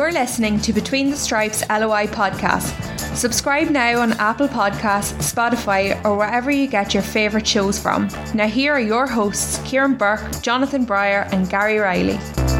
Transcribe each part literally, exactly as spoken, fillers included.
You're listening to Between the Stripes L O I podcast. Subscribe now on Apple Podcasts, Spotify, or wherever you get your favourite shows from. Now here are your hosts, Kieran Burke, Jonathan Breyer and Gary Riley.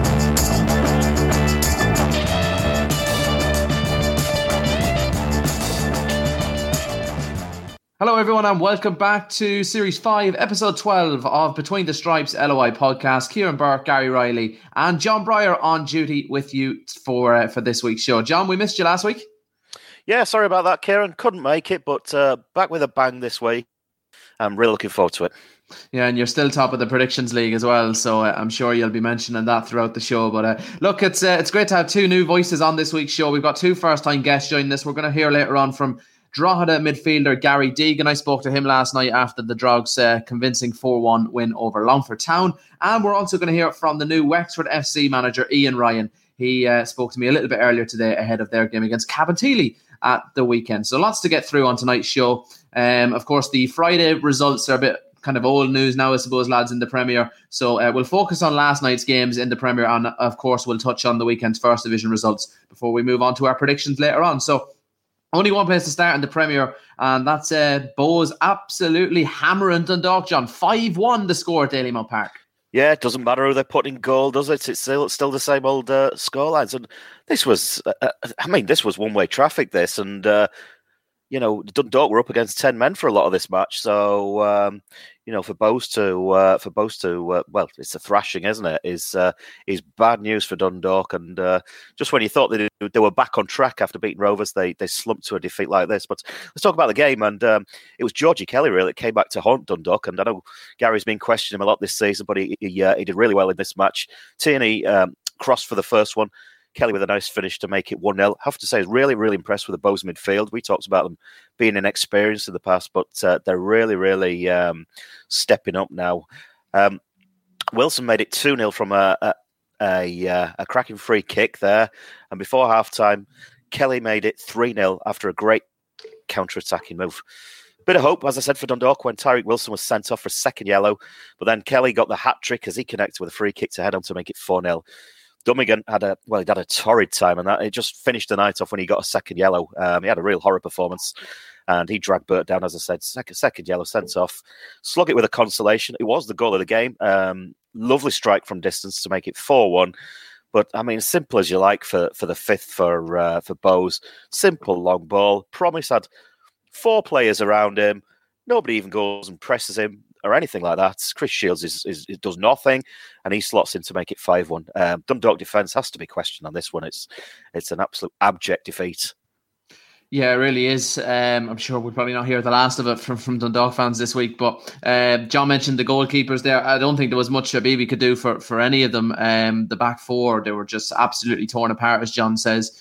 Hello everyone and welcome back to Series five, Episode twelve of Between the Stripes L O I podcast. Kieran Burke, Gary Riley and John Breyer on duty with you for uh, for this week's show. John, we missed you last week. Yeah, sorry about that, Kieran. Couldn't make it, but uh, back with a bang this week. I'm really looking forward to it. Yeah, and you're still top of the predictions league as well, so uh, I'm sure you'll be mentioning that throughout the show. But uh, look, it's uh, it's great to have two new voices on this week's show. We've got two first-time guests joining us. We're going to hear later on from Drogheda midfielder Gary Deegan. I spoke to him last night after the Drogs' uh, convincing four one win over Longford Town. And we're also going to hear from the new Wexford F C manager, Ian Ryan. He uh, spoke to me a little bit earlier today ahead of their game against Cabinteely at the weekend. So lots to get through on tonight's show. Um, of course, the Friday results are a bit kind of old news now, I suppose, lads, in the Premier. So uh, we'll focus on last night's games in the Premier. And of course, we'll touch on the weekend's First Division results before we move on to our predictions later on. So only one place to start in the Premier, and that's uh, Bohs absolutely hammering Dundalk, John. five one the score at Dalymount Park. Yeah, it doesn't matter who they put in goal, does it? It's still still the same old uh, scorelines. And this was, uh, I mean, this was one-way traffic, this. And, uh, you know, Dundalk were up against ten men for a lot of this match. So, um, you know, for Bohs to, uh, for Bohs to, uh, well, it's a thrashing, isn't it? Is uh, is bad news for Dundalk. And uh, just when you thought they, they were back on track after beating Rovers, they they slumped to a defeat like this. But let's talk about the game. And um, it was Georgie Kelly, really, that came back to haunt Dundalk. And I know Gary's been questioning him a lot this season, but he he, uh, he did really well in this match. Tierney um, crossed for the first one. Kelly with a nice finish to make it one nil. I have to say, I was really, really impressed with the Bohs midfield. We talked about them being inexperienced in the past, but uh, they're really, really um, stepping up now. Um, Wilson made it two nil from a a, a, uh, a cracking free kick there. And before half-time, Kelly made it three nil after a great counter-attacking move. Bit of hope, as I said, for Dundalk when Tyreek Wilson was sent off for a second yellow. But then Kelly got the hat-trick as he connected with a free kick to head on to make it four nil. Dummigan had a well, he had a torrid time, and that it just finished the night off when he got a second yellow. Um, he had a real horror performance, and he dragged Burt down, as I said, second, second yellow sent off. Slug it with a consolation. It was the goal of the game. Um, lovely strike from distance to make it four one. But I mean, simple as you like for, for the fifth for uh, for Bohs. Simple long ball. Promise had four players around him. Nobody even goes and presses him or anything like that. Chris Shields is, is, is does nothing, and he slots in to make it five one. Um, Dundalk defence has to be questioned on this one. It's it's an absolute abject defeat. Yeah, it really is. Um, I'm sure we'll probably not hear the last of it from, from Dundalk fans this week. But uh, John mentioned the goalkeepers there. I don't think there was much Habibi could do for, for any of them. Um, the back four, they were just absolutely torn apart, as John says.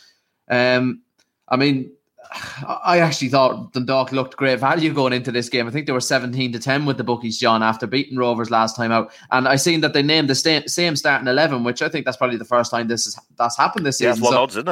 Um, I mean, I actually thought Dundalk looked great value going into this game. I think they were seventeen to ten with the bookies, John, after beating Rovers last time out. And I seen that they named the sta- same starting eleven, which I think that's probably the first time this is that's happened this yeah, season. Yeah, it's one so, odds, isn't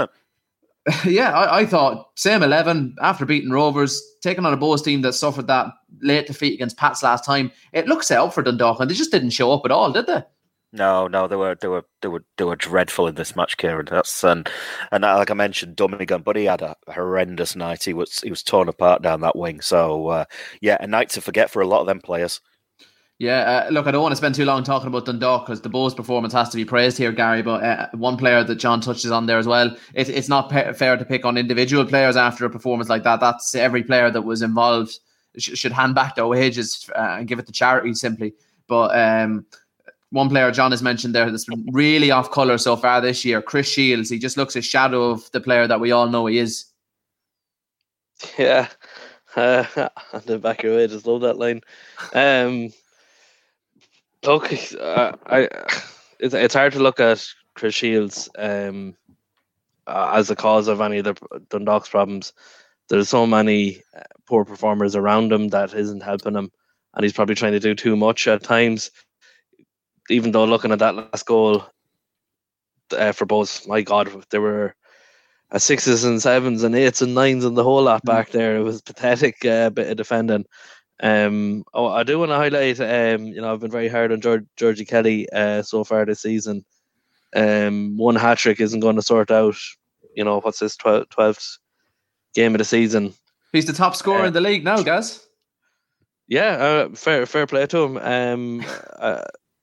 it? Yeah, I, I thought same eleven after beating Rovers, taking on a Bohs team that suffered that late defeat against Pats last time. It looks set up for Dundalk, and they just didn't show up at all, did they? No, no, they were they were they were they were dreadful in this match, Kieran. That's and and like I mentioned, Dummigan, but he had a horrendous night. He was he was torn apart down that wing. So uh, yeah, a night to forget for a lot of them players. Yeah, uh, look, I don't want to spend too long talking about Dundalk because the Bohs performance has to be praised here, Gary. But uh, one player that John touches on there as well, it, it's not pe- fair to pick on individual players after a performance like that. That's every player that was involved sh- should hand back their wages uh, and give it to charity simply. But um, one player John has mentioned there that's been really off colour so far this year, Chris Shields. He just looks a shadow of the player that we all know he is. Yeah, uh, on the back of your head, just love that line. Um, look, uh, I it's it's hard to look at Chris Shields um, uh, as the cause of any of the Dundalk's problems. There's so many uh, poor performers around him that isn't helping him, and he's probably trying to do too much at times. Even though looking at that last goal uh, for Bohs, my God, there were uh, sixes and sevens and eights and nines and the whole lot back there. It was pathetic uh, bit of defending. Um, oh, I do want to highlight, um, you know, I've been very hard on George, Georgie Kelly uh, so far this season. Um, one hat-trick isn't going to sort out you know, what's his twelfth game of the season. He's the top scorer uh, in the league now, guys. Yeah, uh, fair fair play to him. Um, uh,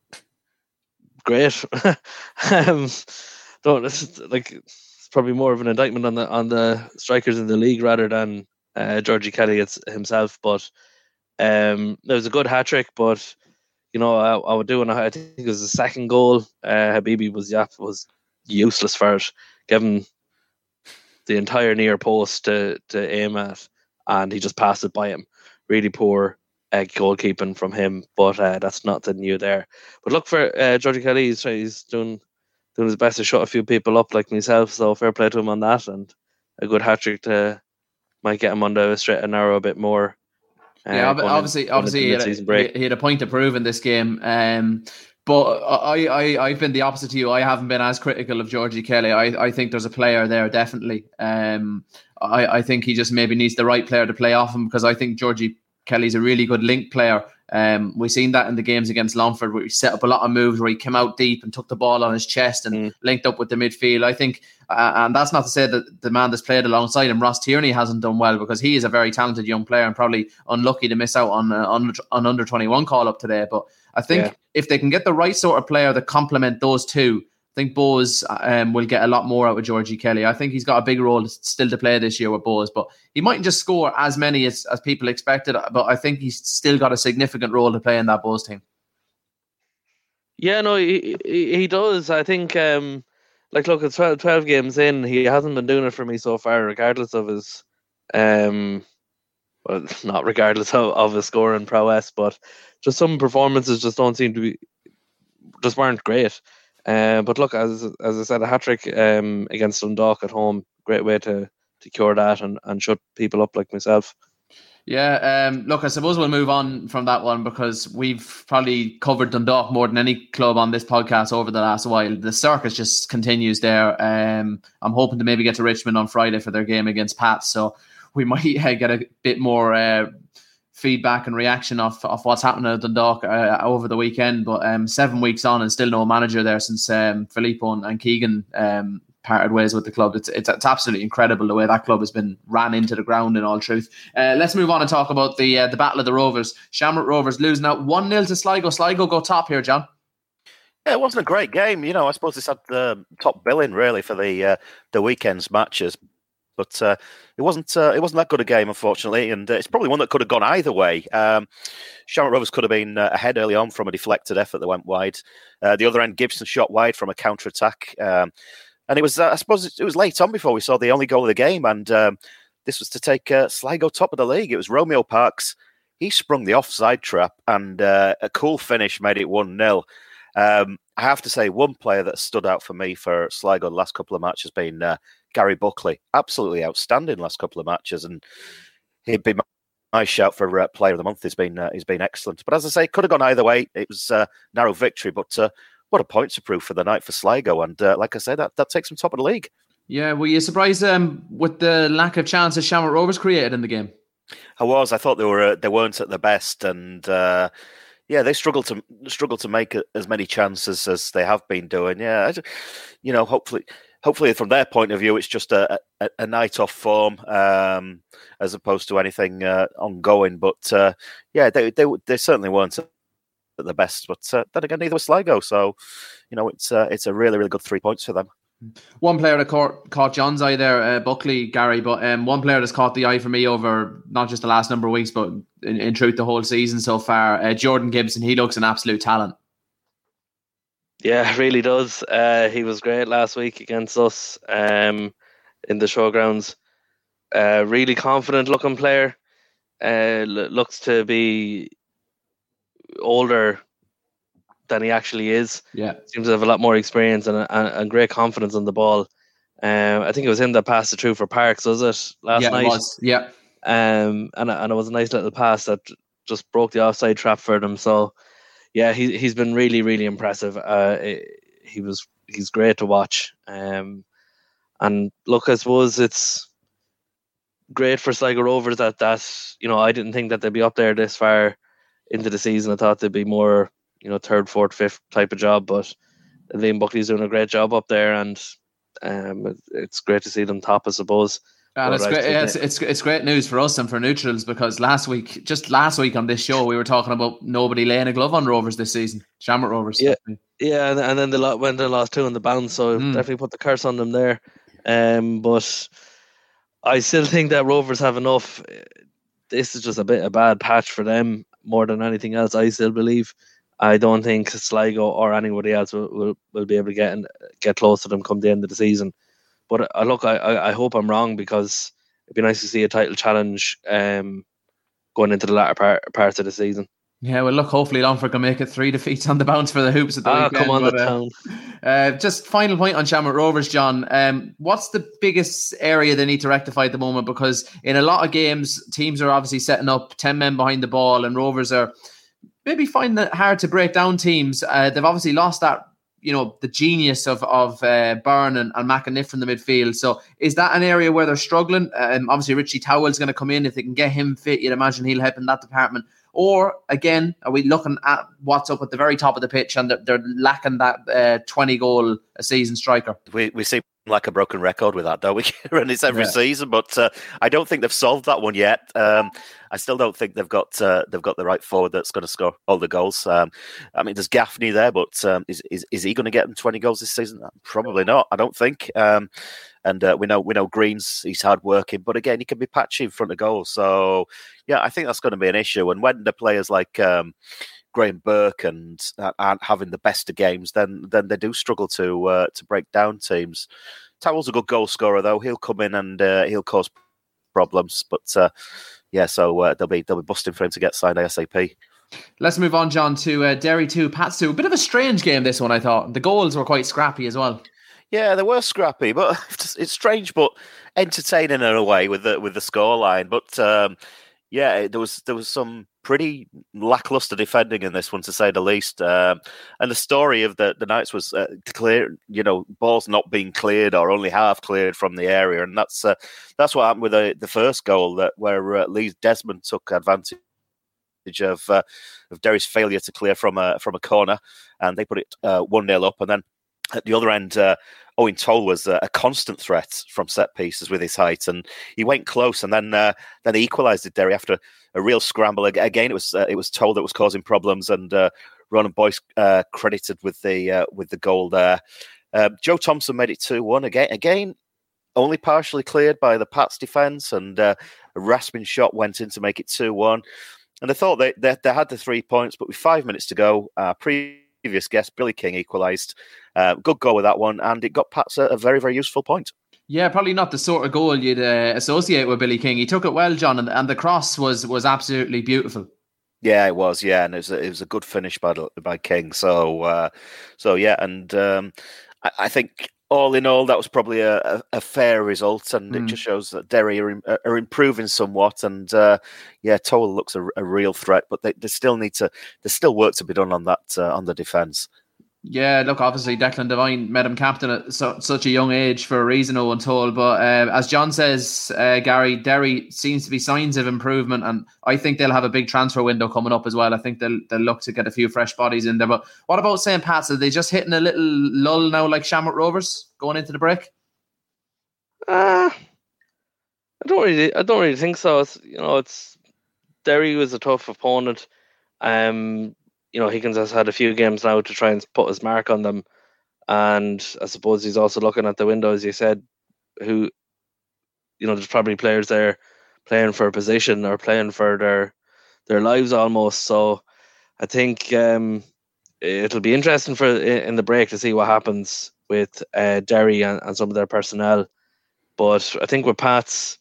great. um, don't it's like it's probably more of an indictment on the on the strikers in the league rather than uh, Georgie Kelly it's himself. But um, it was a good hat trick. But you know, I, I would do, and I think it was the second goal. Uh, Habibi was yep was useless for it, given the entire near post to to aim at, and he just passed it by him. Really poor uh, goalkeeping from him, but uh, that's nothing new there. But look for uh, Georgie Kelly. He's, he's doing doing his best to shut a few people up like myself. So fair play to him on that, and a good hat trick to might get him on the straight and narrow a bit more. Uh, yeah, obviously, in, obviously, he had, a, he had a point to prove in this game. Um, but I, I, I've been the opposite to you. I haven't been as critical of Georgie Kelly. I, I think there's a player there, definitely. Um, I, I think he just maybe needs the right player to play off him, because I think Georgie Kelly's a really good link player. Um, we've seen that in the games against Longford, where he set up a lot of moves, where he came out deep and took the ball on his chest and mm. linked up with the midfield. I think, uh, and that's not to say that the man that's played alongside him, Ross Tierney, hasn't done well, because he is a very talented young player and probably unlucky to miss out on uh, on, on under twenty-one call up today. But I think yeah. if they can get the right sort of player that complement those two, I think Bowes um, will get a lot more out of Georgie Kelly. I think he's got a big role still to play this year with Bowes, but he mightn't just score as many as, as people expected, but I think he's still got a significant role to play in that Bowes team. Yeah, no, he he, he does. I think, um, like, look, it's twelve, twelve games in. He hasn't been doing it for me so far, regardless of his, um, well, not regardless of, of his scoring prowess, but just some performances just don't seem to be, just weren't great. Uh, but look, as as I said, a hat trick um, against Dundalk at home, great way to, to cure that and, and shut people up like myself. Yeah, um, look, I suppose we'll move on from that one, because we've probably covered Dundalk more than any club on this podcast over the last while. The circus just continues there. Um, I'm hoping to maybe get to Richmond on Friday for their game against Pats, so we might uh, get a bit more uh, feedback and reaction of, of what's happening at Dundalk uh, over the weekend. But um, seven weeks on and still no manager there since um, Filippo and, and Keegan um, parted ways with the club. It's, it's it's absolutely incredible the way that club has been ran into the ground, in all truth. Uh, let's move on and talk about the uh, the Battle of the Rovers. Shamrock Rovers losing out one nil to Sligo. Sligo go top here, John. Yeah, it wasn't a great game. You know, I suppose it's had the top billing really for the uh, the weekend's matches. But uh, it wasn't uh, it wasn't that good a game, unfortunately, and uh, it's probably one that could have gone either way. Um, Shamrock Rovers could have been uh, ahead early on from a deflected effort that went wide. Uh, the other end, Gibson shot wide from a counter-attack. Um, and it was, uh, I suppose, it was late on before we saw the only goal of the game, and um, this was to take uh, Sligo top of the league. It was Romeo Parks. He sprung the offside trap, and uh, a cool finish made it one nil. Um, I have to say, one player that stood out for me for Sligo the last couple of matches has been uh, Gary Buckley. Absolutely outstanding last couple of matches, and he'd be my shout for uh, Player of the Month. He's been uh, he's been excellent. But as I say, could have gone either way. It was a uh, narrow victory, but uh, what a point to prove for the night for Sligo. And uh, like I said, that, that takes them top of the league. Yeah, were you surprised um, with the lack of chances Shamrock Rovers created in the game? I was. I thought they were uh, they weren't at their best, and uh, yeah, they struggled to struggled to make as many chances as they have been doing. Yeah, you know, hopefully. Hopefully, from their point of view, it's just a, a, a night off form um, as opposed to anything uh, ongoing. But uh, yeah, they, they they certainly weren't at the best. But uh, then again, neither was Sligo. So you know, it's uh, it's a really really good three points for them. One player that caught, caught John's eye there, uh, Buckley, Gary, but um, one player that's caught the eye for me over not just the last number of weeks, but in, in truth, the whole season so far. Uh, Jordan Gibson, he looks an absolute talent. Yeah, really does. Uh, he was great last week against us um, in the showgrounds. Uh, really confident looking player. Uh, l- looks to be older than he actually is. Yeah, seems to have a lot more experience and, and, and great confidence on the ball. Um, I think it was him that passed it through for Parks, was it, last yeah, night? It was. Yeah, um, and and it was a nice little pass that just broke the offside trap for them. So. Yeah, he he's been really really impressive. Uh, he was he's great to watch. Um, and look, I suppose it's great for Sligo Rovers that that you know I didn't think that they'd be up there this far into the season. I thought they'd be more you know third, fourth, fifth type of job. But Liam Buckley's doing a great job up there, and um, it, it's great to see them top, I suppose. And But it's I great. think Yeah, it's, that- it's it's great news for us and for neutrals, because last week, just last week on this show, we were talking about nobody laying a glove on Rovers this season. Shamrock Rovers. Yeah. Yeah, and, and then they lo- went and lost two on the bounce, so Mm. definitely put the curse on them there. Um, but I still think that Rovers have enough. This is just a bit a bad patch for them more than anything else. I still believe. I don't think Sligo or anybody else will, will, will be able to get in, get close to them come the end of the season. But uh, look, I, I, I hope I'm wrong, because it'd be nice to see a title challenge um, going into the latter part, parts of the season. Yeah, well, look, hopefully Longford can make it three defeats on the bounce for the Hoops at the Ah, weekend. come on, but, the uh, town. Uh, just final point on Shamrock Rovers, John. Um, what's the biggest area they need to rectify at the moment? Because in a lot of games, teams are obviously setting up ten men behind the ball, and Rovers are maybe finding it hard to break down teams. Uh, they've obviously lost that, you know, the genius of of uh, Byrne and, and McAniff from the midfield. So is that an area where they're struggling? Um, obviously, Richie Towell's going to come in. If they can get him fit, you'd imagine he'll help in that department. Or, again, are we looking at what's up at the very top of the pitch and they're, they're lacking that uh, twenty-goal a season striker? We we seem like a broken record with that, don't we? And it's every Yeah. season, but uh, I don't think they've solved that one yet. Um, I still don't think they've got uh, they've got the right forward that's going to score all the goals. Um, I mean, there's Gaffney there, but um, is, is is he going to get them twenty goals this season? Probably not. I don't think. Um, and uh, we know we know Green's he's hard working, but again, he can be patchy in front of goal. So yeah, I think that's going to be an issue. And when the players like um, Graham Burke and uh, aren't having the best of games, then then they do struggle to uh, to break down teams. Towell's a good goal scorer, though. He'll come in and uh, he'll cause problems. But uh, yeah, so uh, they'll be they'll be busting for him to get signed ASAP. Let's move on, John, to uh, Derry two, Pats two. A bit of a strange game, this one, I thought. The goals were quite scrappy as well. Yeah, they were scrappy, but it's strange, but entertaining in a way with the with the scoreline. But um, yeah, there was there was some pretty lackluster defending in this one, to say the least. Um, and the story of the, the Knights was uh, clear, you know, balls not being cleared or only half cleared from the area, and that's uh, that's what happened with the, the first goal, that where uh, Lee Desmond took advantage of uh, of Derry's failure to clear from a from a corner, and they put it uh, one nil up, and then. At the other end, uh, Owen Toll was uh, a constant threat from set pieces with his height, and he went close, and then uh, then he equalised it, Derry, after a real scramble. Again, it was uh, it was Toll that was causing problems, and uh, Ronan Boyce uh, credited with the uh, with the goal there. Uh, Joe Thompson made it two one again. Again, only partially cleared by the Pats defence, and uh, a rasping shot went in to make it two one. And they thought they, they they had the three points, but with five minutes to go, uh, pre. Previous guest Billy King equalised. Uh, good goal with that one, and it got Pats a, a very, very useful point. Yeah, probably not the sort of goal you'd uh, associate with Billy King. He took it well, John, and, and the cross was was absolutely beautiful. Yeah, it was. Yeah, and it was a, it was a good finish by by King. So, uh, so yeah, and um, I, I think all in all, that was probably a, a, a fair result, and mm. it just shows that Derry are, are improving somewhat. And uh, yeah, Toll looks a, a real threat, but they, they still need to. There's still work to be done on that uh, on the defence. Yeah, look, obviously Declan Devine made him captain at so, such a young age for a reason, Owen Toll. But uh, as John says, uh, Gary, Derry seems to be signs of improvement, and I think they'll have a big transfer window coming up as well. I think they'll they'll look to get a few fresh bodies in there. But what about Saint Pat's? Are they just hitting a little lull now, like Shamrock Rovers going into the break? Uh, I don't really, I don't really think so. It's, you know, it's Derry was a tough opponent. Um. You know, Higgins has had a few games now to try and put his mark on them. And I suppose he's also looking at the window, as you said, who, you know, there's probably players there playing for a position or playing for their their lives almost. So I think um, it'll be interesting for in the break to see what happens with uh, Derry and, and some of their personnel. But I think with Pats,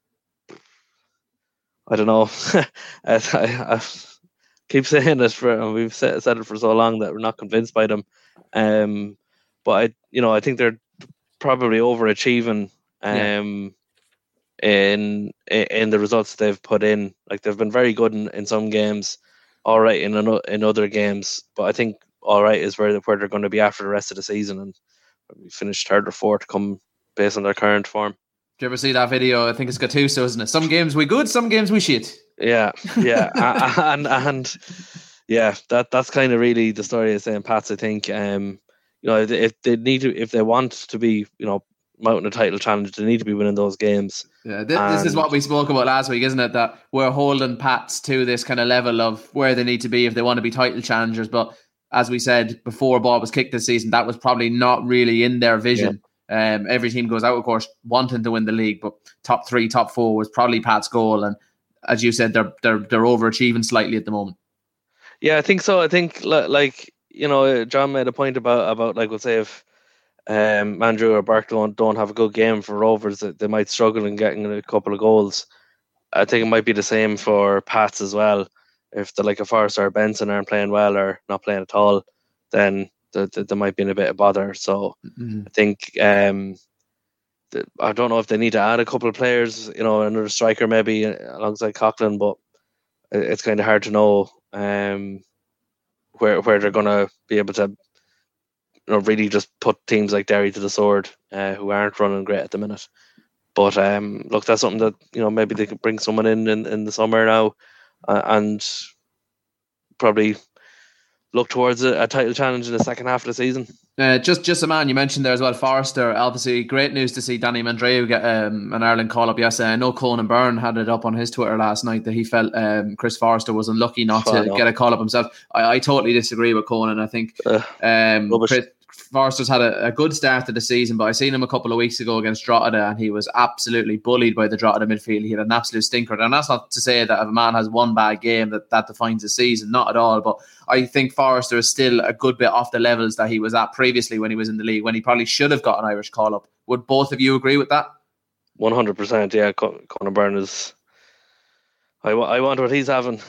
I don't know. I, I, keep saying it for, and we've said, said it for so long that we're not convinced by them. Um, but I, you know, I think they're probably overachieving um, yeah. in in the results they've put in. Like they've been very good in, in some games, all right in in other games. But I think all right is where where they're going to be after the rest of the season, and we finish third or fourth, come based on their current form. Did you ever see that video? I think it's Gattuso, isn't it? Some games we good, some games we shit. Yeah, yeah, and and yeah, that that's kind of really the story of Saint Pat's. I think, um, you know, if they, if they need to, if they want to be, you know, mounting a title challenge, they need to be winning those games. Yeah, this, this is what we spoke about last week, isn't it? That we're holding Pats to this kind of level of where they need to be if they want to be title challengers. But as we said before, ball was kicked this season, that was probably not really in their vision. Yeah. Um, every team goes out, of course, wanting to win the league, but top three, top four was probably Pat's goal. And as you said, they're they're they're overachieving slightly at the moment. Yeah, I think so. I think like, you know, John made a point about about like, we'll say if um, Mandrew or Burke don't don't have a good game for Rovers, they might struggle in getting a couple of goals. I think it might be the same for Pats as well. If they're like a Forrester or Benson aren't playing well or not playing at all, then there, there might be in a bit of bother. So mm-hmm. I think um, the, I don't know if they need to add a couple of players, you know, another striker maybe alongside Coughlin, but it's kind of hard to know um, where where they're going to be able to, you know, really just put teams like Derry to the sword, uh, who aren't running great at the minute. But um, look, that's something that, you know, maybe they could bring someone in in, in the summer now. Uh, and probably look towards a, a title challenge in the second half of the season. Uh, just just a man you mentioned there as well, Forrester. Obviously, great news to see Danny Mandreou get um, an Ireland call up yesterday. I know Conan Byrne had it up on his Twitter last night that he felt um, Chris Forrester was unlucky not oh, to no. get a call up himself. I, I totally disagree with Conan. I think uh, um, Chris, Forrester's had a, a good start to the season, but I seen him a couple of weeks ago against Drogheda and he was absolutely bullied by the Drogheda midfield. He had an absolute stinker. And that's not to say that if a man has one bad game that that defines his season, not at all. But I think Forrester is still a good bit off the levels that he was at previously when he was in the league, when he probably should have got an Irish call-up. Would both of you agree with that? one hundred percent, yeah. Conan Byrne is... I, I want what he's having.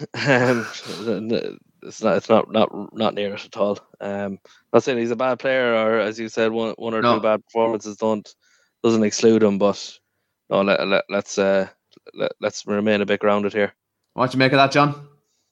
It's not. It's not. Not. Not near it at all. Um, not saying he's a bad player, or as you said, one, one or no. two bad performances don't doesn't exclude him. But no, let, let let's uh, let, let's remain a bit grounded here. What do you make of that, John?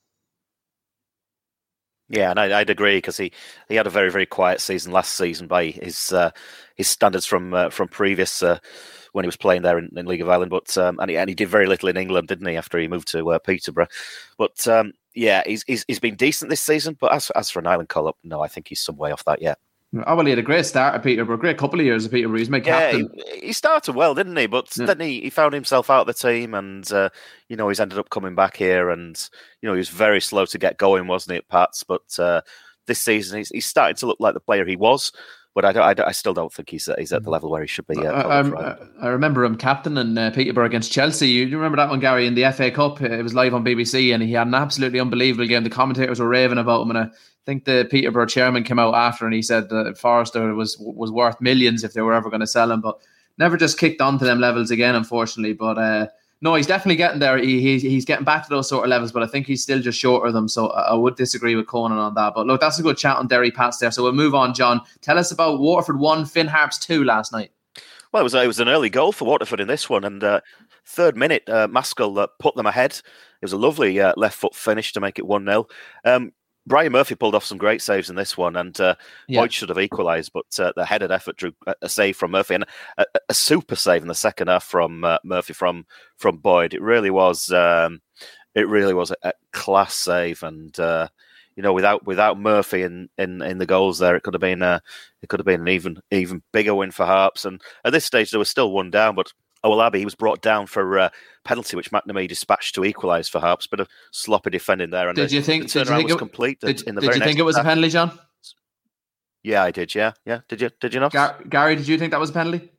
Yeah, and I, I'd agree because he, he had a very very quiet season last season by his uh, his standards from uh, from previous. Uh, when he was playing there in, in League of Ireland, but um, and, he, and he did very little in England, didn't he, after he moved to uh, Peterborough? But um, yeah, he's, he's he's been decent this season, but as, as for an Ireland call-up, no, I think he's some way off that yet. Oh, well, he had a great start at Peterborough, great couple of years at Peterborough. He's made yeah, captain. He, he started well, didn't he? But yeah. then he, he found himself out of the team and, uh, you know, he's ended up coming back here and, you know, he was very slow to get going, wasn't he, at Pats? But uh, this season, he's, he's starting to look like the player he was. But I, don't, I, don't, I still don't think he's he's at the level where he should be. Uh, I, I, I remember him captain in uh, Peterborough against Chelsea. You, you remember that one, Gary, in the F A Cup? It was live on B B C and he had an absolutely unbelievable game. The commentators were raving about him, and I think the Peterborough chairman came out after and he said that Forrester was was worth millions if they were ever going to sell him, but never just kicked on to them levels again, unfortunately. But uh, no, he's definitely getting there. He, he he's getting back to those sort of levels, but I think he's still just short of them. So I, I would disagree with Conan on that. But look, that's a good chat on Derry Pats there. So we'll move on, John. Tell us about Waterford one, Finn Harps two last night. Well, it was, it was an early goal for Waterford in this one. And uh, third minute, uh, Maskell uh, put them ahead. It was a lovely uh, left foot finish to make it one nil. Um, Brian Murphy pulled off some great saves in this one, and uh, yeah. Boyd should have equalised, but uh, the headed effort drew a save from Murphy, and a, a super save in the second half from uh, Murphy from from Boyd. It really was, um, it really was a, a class save, and uh, you know, without without Murphy in, in, in the goals there, it could have been a, it could have been an even even bigger win for Harps. And at this stage, there was still one down, but Owolabi, he was brought down for a uh, penalty, which McNamee dispatched to equalise for Harps. Bit of sloppy defending there. And did the, you think? The turnaround did you think was it, complete. Did, in the did very you think next it was attack. a penalty, John? Yeah, I did. Yeah, yeah. Did you? Did you not? Gar- Gary, did you think that was a penalty?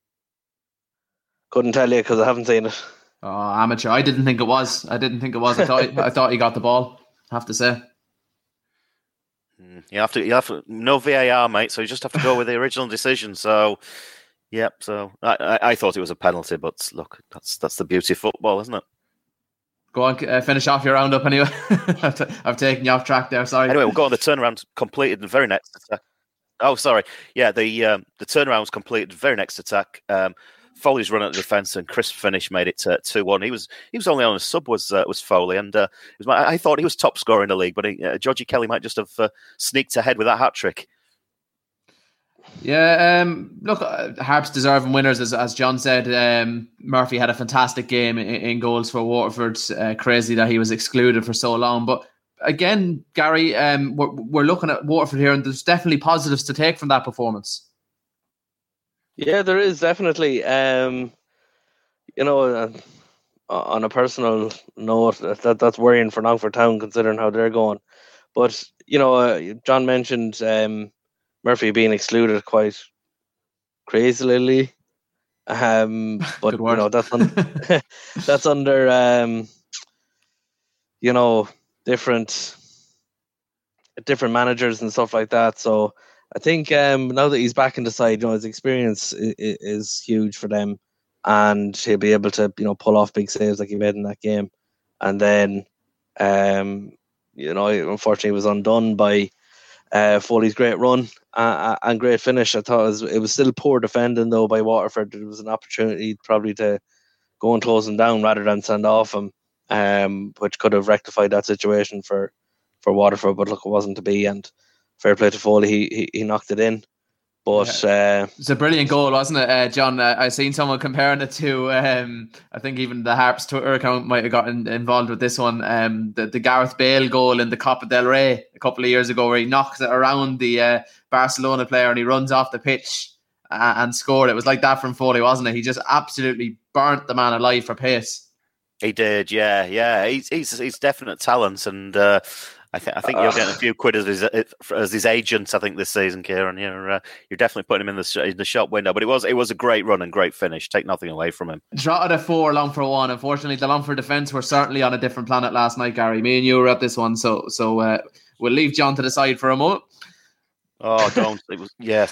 Couldn't tell you because I haven't seen it. Oh, amateur! I didn't think it was. I didn't think it was. I thought. I thought he got the ball. I have to say. You have to. You have to. No V A R, mate. So you just have to go with the original decision. So. Yep. So I, I, I thought it was a penalty, but look, that's that's the beauty of football, isn't it? Go on, uh, finish off your roundup anyway. I've taken you off track there. Sorry. Anyway, we'll go on. The turnaround completed the very next attack. Oh, sorry. Yeah, the um, the turnaround was completed the very next attack. Um, Foley's run at the defence and crisp finish made it two one. He was he was only on a sub was uh, was Foley, and uh, it was my, I thought he was top scorer in the league, but he, uh, Georgie Kelly might just have uh, sneaked ahead with that hat trick. Yeah, um, look, uh, Harps deserving winners, as as John said. Um, Murphy had a fantastic game in, in goals for Waterford. Uh, crazy that he was excluded for so long, but again, Gary, um, we're, we're looking at Waterford here, and there's definitely positives to take from that performance. Yeah, there is definitely. Um, you know, uh, on a personal note, that that's worrying for Longford Town considering how they're going. But you know, uh, John mentioned um, Murphy being excluded quite crazily. Um, but you know, that's un- that's under um, you know, different different managers and stuff like that. So I think um, now that he's back in the side, you know, his experience is, is huge for them, and he'll be able to, you know, pull off big saves like he made in that game. And then, um, you know, unfortunately, he was undone by uh, Foley's great run uh, and great finish. I thought it was, it was still poor defending though by Waterford. It was an opportunity probably to go and close him down rather than send off him, um, which could have rectified that situation for, for Waterford. But look, it wasn't to be, and fair play to Foley, he he, he knocked it in. But yeah. uh, It's a brilliant goal, wasn't it, uh, John? Uh, I seen someone comparing it to, um, I think even the Harps Twitter account might have gotten involved with this one, um, the, the Gareth Bale goal in the Copa del Rey a couple of years ago, where he knocks it around the uh, Barcelona player and he runs off the pitch uh, and scored. It was like that from Foley, wasn't it? He just absolutely burnt the man alive for pace. He did, yeah, yeah. He's he's, he's definite talent, and uh, I think I think you're getting a few quid as his as his agent. I think this season, Kieran, you're uh, you're definitely putting him in the in the shop window. But it was it was a great run and great finish. Take nothing away from him. Drogheda at four, Longford one. Unfortunately, the Longford defence were certainly on a different planet last night, Gary. Me and you were at this one, so so uh, we'll leave John to the side for a moment. Oh, don't! It was yeah.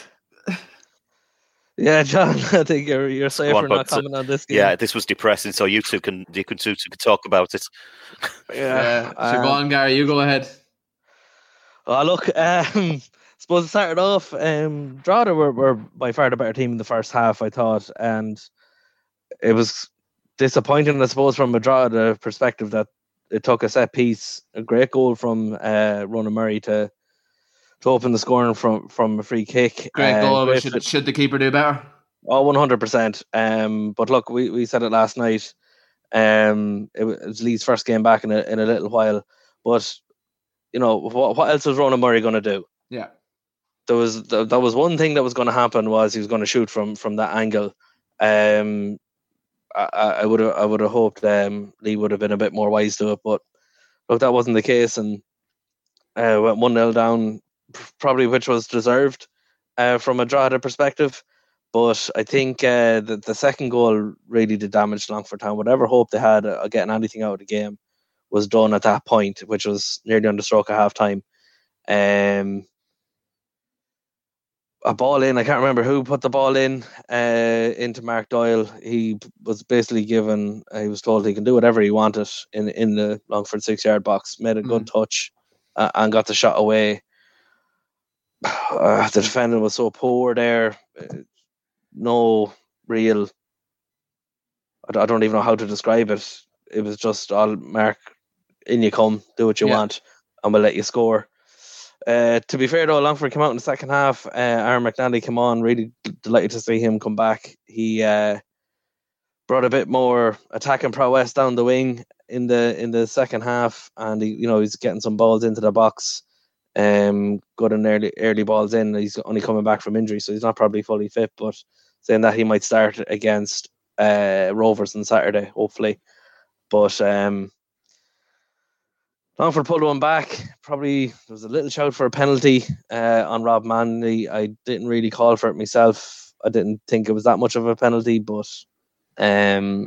Yeah, John, I think you're you're safe for not commenting on this game. Yeah, this was depressing. So you two can you can two, two can talk about it. Yeah, uh, so um, go on, Gary. You go ahead. Oh, look, um, suppose it started off. Um, Drogheda were, were by far the better team in the first half, I thought, and it was disappointing, I suppose, from a Drogheda perspective that it took a set piece, a great goal from uh, Ronan Murray to. to open the scoring from, from a free kick. Great goal, um, great but should, should the keeper do better? Oh, one hundred percent. Um, but look, we, we said it last night. Um, it was Lee's first game back in a, in a little while. But, you know, what, what else was Ronan Murray going to do? Yeah. There was there, there was one thing that was going to happen was he was going to shoot from, from that angle. Um, I, I would have I would have hoped um, Lee would have been a bit more wise to it. But, look, that wasn't the case. And uh, went one nil down, probably which was deserved uh, from a Drogheda perspective. But I think uh, the, the second goal really did damage Longford Town. Whatever hope they had of getting anything out of the game was done at that point, which was nearly on the stroke of half time. Um, a ball in, I can't remember who put the ball in uh, into Mark Doyle. He was basically given, he was told he can do whatever he wanted in, in the Longford six yard box, made a mm. good touch uh, and got the shot away. Uh, the defending was so poor there. Uh, no real. I, I don't even know how to describe it. It was just all Mark, in you come, do what you yeah. want, and we'll let you score. Uh, to be fair though, Longford came out in the second half. Uh, Aaron McNally came on. Really delighted to see him come back. He uh, brought a bit more attacking prowess down the wing in the in the second half, and he, you know, he's getting some balls into the box. Um, got an early early balls in. He's only coming back from injury, so he's not probably fully fit. But saying that he might start against uh, Rovers on Saturday, hopefully. But um, Longford pulled one back. Probably there was a little shout for a penalty uh, on Rob Manley. I didn't really call for it myself. I didn't think it was that much of a penalty, but um,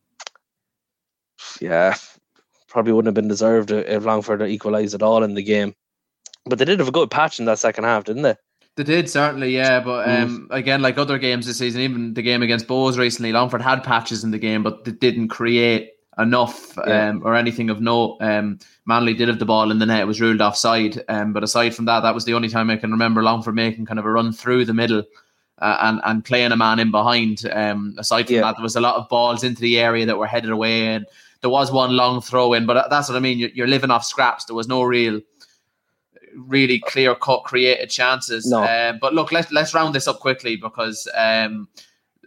yeah, probably wouldn't have been deserved if Longford equalised at all in the game. But they did have a good patch in that second half, didn't they? They did, certainly, yeah. But um, mm. again, like other games this season, even the game against Bows recently, Longford had patches in the game, but they didn't create enough yeah. um, or anything of note. Um, Manley did have the ball in the net. It was ruled offside. Um, but aside from that, that was the only time I can remember Longford making kind of a run through the middle uh, and, and playing a man in behind. Um, aside from yeah. that, there was a lot of balls into the area that were headed away. And there was one long throw in, but that's what I mean. You're, you're living off scraps. There was no real... really clear-cut created chances. No. Um, but look, let's let's round this up quickly because um,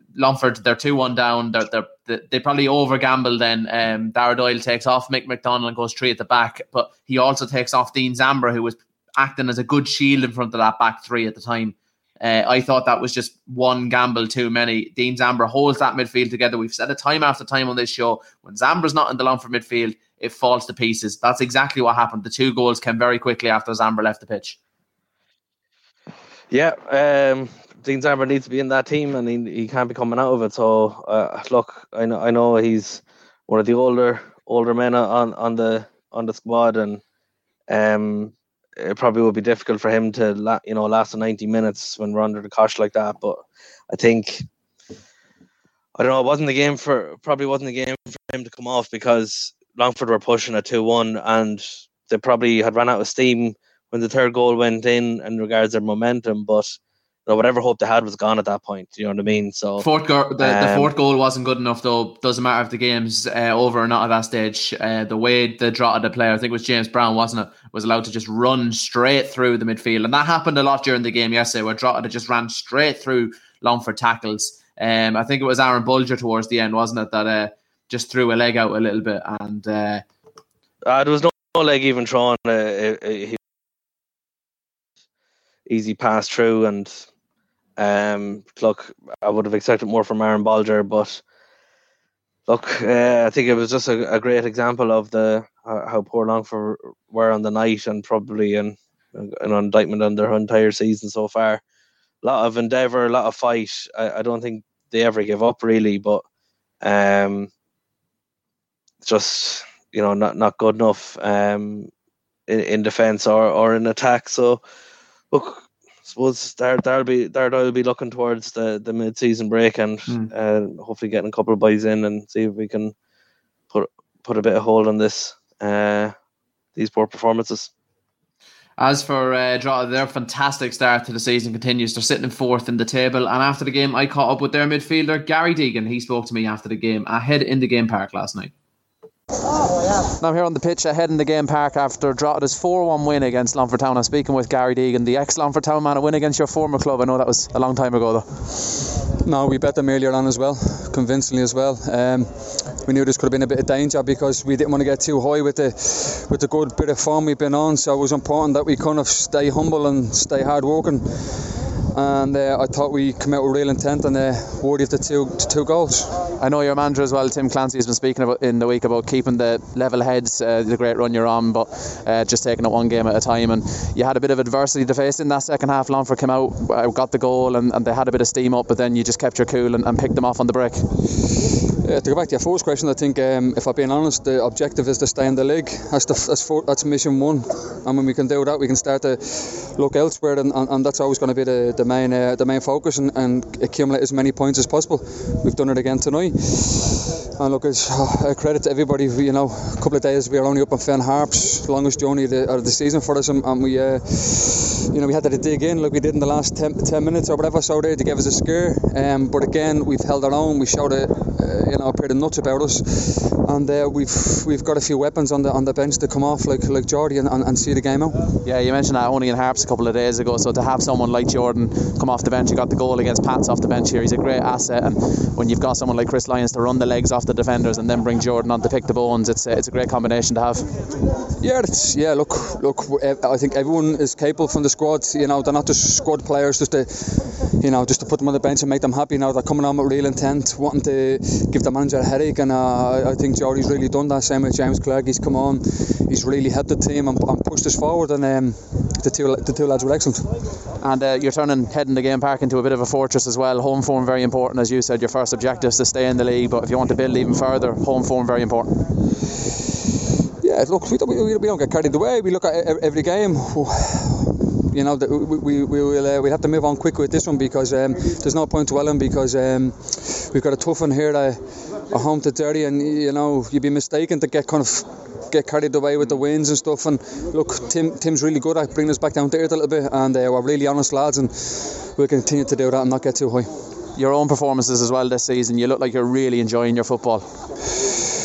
Longford, they're two one down. They're, they're, they probably over gamble then. Um, Dara Doyle takes off Mick McDonald and goes three at the back, but he also takes off Dean Zambra, who was acting as a good shield in front of that back three at the time. Uh, I thought that was just one gamble too many. Dean Zambra holds that midfield together. We've said it time after time on this show. When Zambra's not in the Longford midfield, it falls to pieces. That's exactly what happened. The two goals came very quickly after Zambra left the pitch. Yeah, um, Dean Zambra needs to be in that team, and he, he can't be coming out of it. So, uh, look, I know I know he's one of the older older men on, on the on the squad, and um. it probably would be difficult for him to, la- you know, last the ninety minutes when we're under the cosh like that. But I think, I don't know, it wasn't the game for, probably wasn't the game for him to come off, because Longford were pushing at two one, and they probably had run out of steam when the third goal went in in regards to their momentum. But you know, whatever hope they had was gone at that point. You know what I mean? So fourth go- the, um, the fourth goal wasn't good enough, though. Doesn't matter if the game's uh, over or not at that stage. Uh, the way the draw of the player, I think it was James Brown, wasn't it, was allowed to just run straight through the midfield, and that happened a lot during the game yesterday, where Drogheda just ran straight through Longford tackles. Um, I think it was Aaron Bulger towards the end, wasn't it, that uh, just threw a leg out a little bit, and uh, uh, there was no, no leg even thrown. Uh, uh, he easy pass through, and um, look, I would have expected more from Aaron Bulger, but look, uh, I think it was just a, a great example of the uh, how poor Longford were on the night, and probably an, an indictment on their entire season so far. A lot of endeavour, a lot of fight. I, I don't think they ever give up, really, but um, just, you know, not not good enough um, in, in defence or, or in attack. So, look, I suppose there there'll be there will be looking towards the, the mid season break, and mm. uh, hopefully getting a couple of buys in and see if we can put put a bit of hold on this uh, these poor performances. As for uh, Drogheda, their fantastic start to the season continues. They're sitting in fourth in the table, and after the game, I caught up with their midfielder Gary Deegan. He spoke to me after the game ahead in the game park last night. Oh, yeah. Now I'm here on the pitch ahead in the game park after Drogheda's four one win against Longford Town. I'm speaking with Gary Deegan, the ex-Longford Town man, a win against your former club. I know that was a long time ago, though. No, we bet them earlier on as well, convincingly as well. Um, we knew this could have been a bit of danger because we didn't want to get too high with the with the good bit of form we've been on. So it was important that we kind of stay humble and stay hard working. And uh, I thought we come out with real intent and uh, worthy of the two two goals. I know your manager as well, Tim Clancy, has been speaking about in the week about keeping the level heads, uh, the great run you're on, but uh, just taking it one game at a time. And you had a bit of adversity to face in that second half. Longford came out, uh, got the goal, and, and they had a bit of steam up, but then you just kept your cool and, and picked them off on the break. Uh, to go back to your first question, I think um, if I'm being honest, the objective is to stay in the league. That's the, that's, for, that's mission one, and when we can do that, we can start to look elsewhere, and, and, and that's always going to be the, the main uh, the main focus, and, and accumulate as many points as possible. We've done it again tonight, and look, it's uh, a credit to everybody. You know, a couple of days we were only up on Fen Harps, longest journey of the, of the season for us, and, and we uh, you know we had to dig in like we did in the last ten, ten minutes or whatever, so they to give us a scare. Um, but again, we've held our own. We showed a uh, you know a pair of nuts about us, and uh, we've we've got a few weapons on the on the bench to come off like like Jordy and, and, and see the game out. Yeah, you mentioned that only in Harps a couple of days ago, so to have someone like Jordan come off the bench, you got the goal against Pats off the bench here, he's a great asset, and when you've got someone like Chris Lyons to run the legs off the defenders and then bring Jordan on to pick the bones, it's a, it's a great combination to have. Yeah, it's, yeah. Look, look. I think everyone is capable from the squad. You know, they're not just squad players just to, you know, just to put them on the bench and make them happy. Now they're coming on with real intent, wanting to give the manager a headache, and uh, I think Jordy's really done that. Same with James Clerk. He's come on, he's really helped the team and, and pushed us forward, and um, the two the two lads were excellent. And uh, you're turning heading the game park into a bit of a fortress as well. Home form very important, as you said. Your first objective is to stay in the league, but if you want to build even further, home form very important. Yeah, look, we don't, we, we don't get carried away. We look at every game. You know, we we we will uh, we have to move on quick with this one, because um, there's no point dwelling, because um, we've got a tough one here at uh, home to Derry, and you know you'd be mistaken to get kind of get carried away with the wins and stuff. And look, Tim Tim's really good at bringing us back down to earth a little bit, and uh, we're really honest lads, and we'll continue to do that and not get too high. Your own performances as well this season, you look like you're really enjoying your football.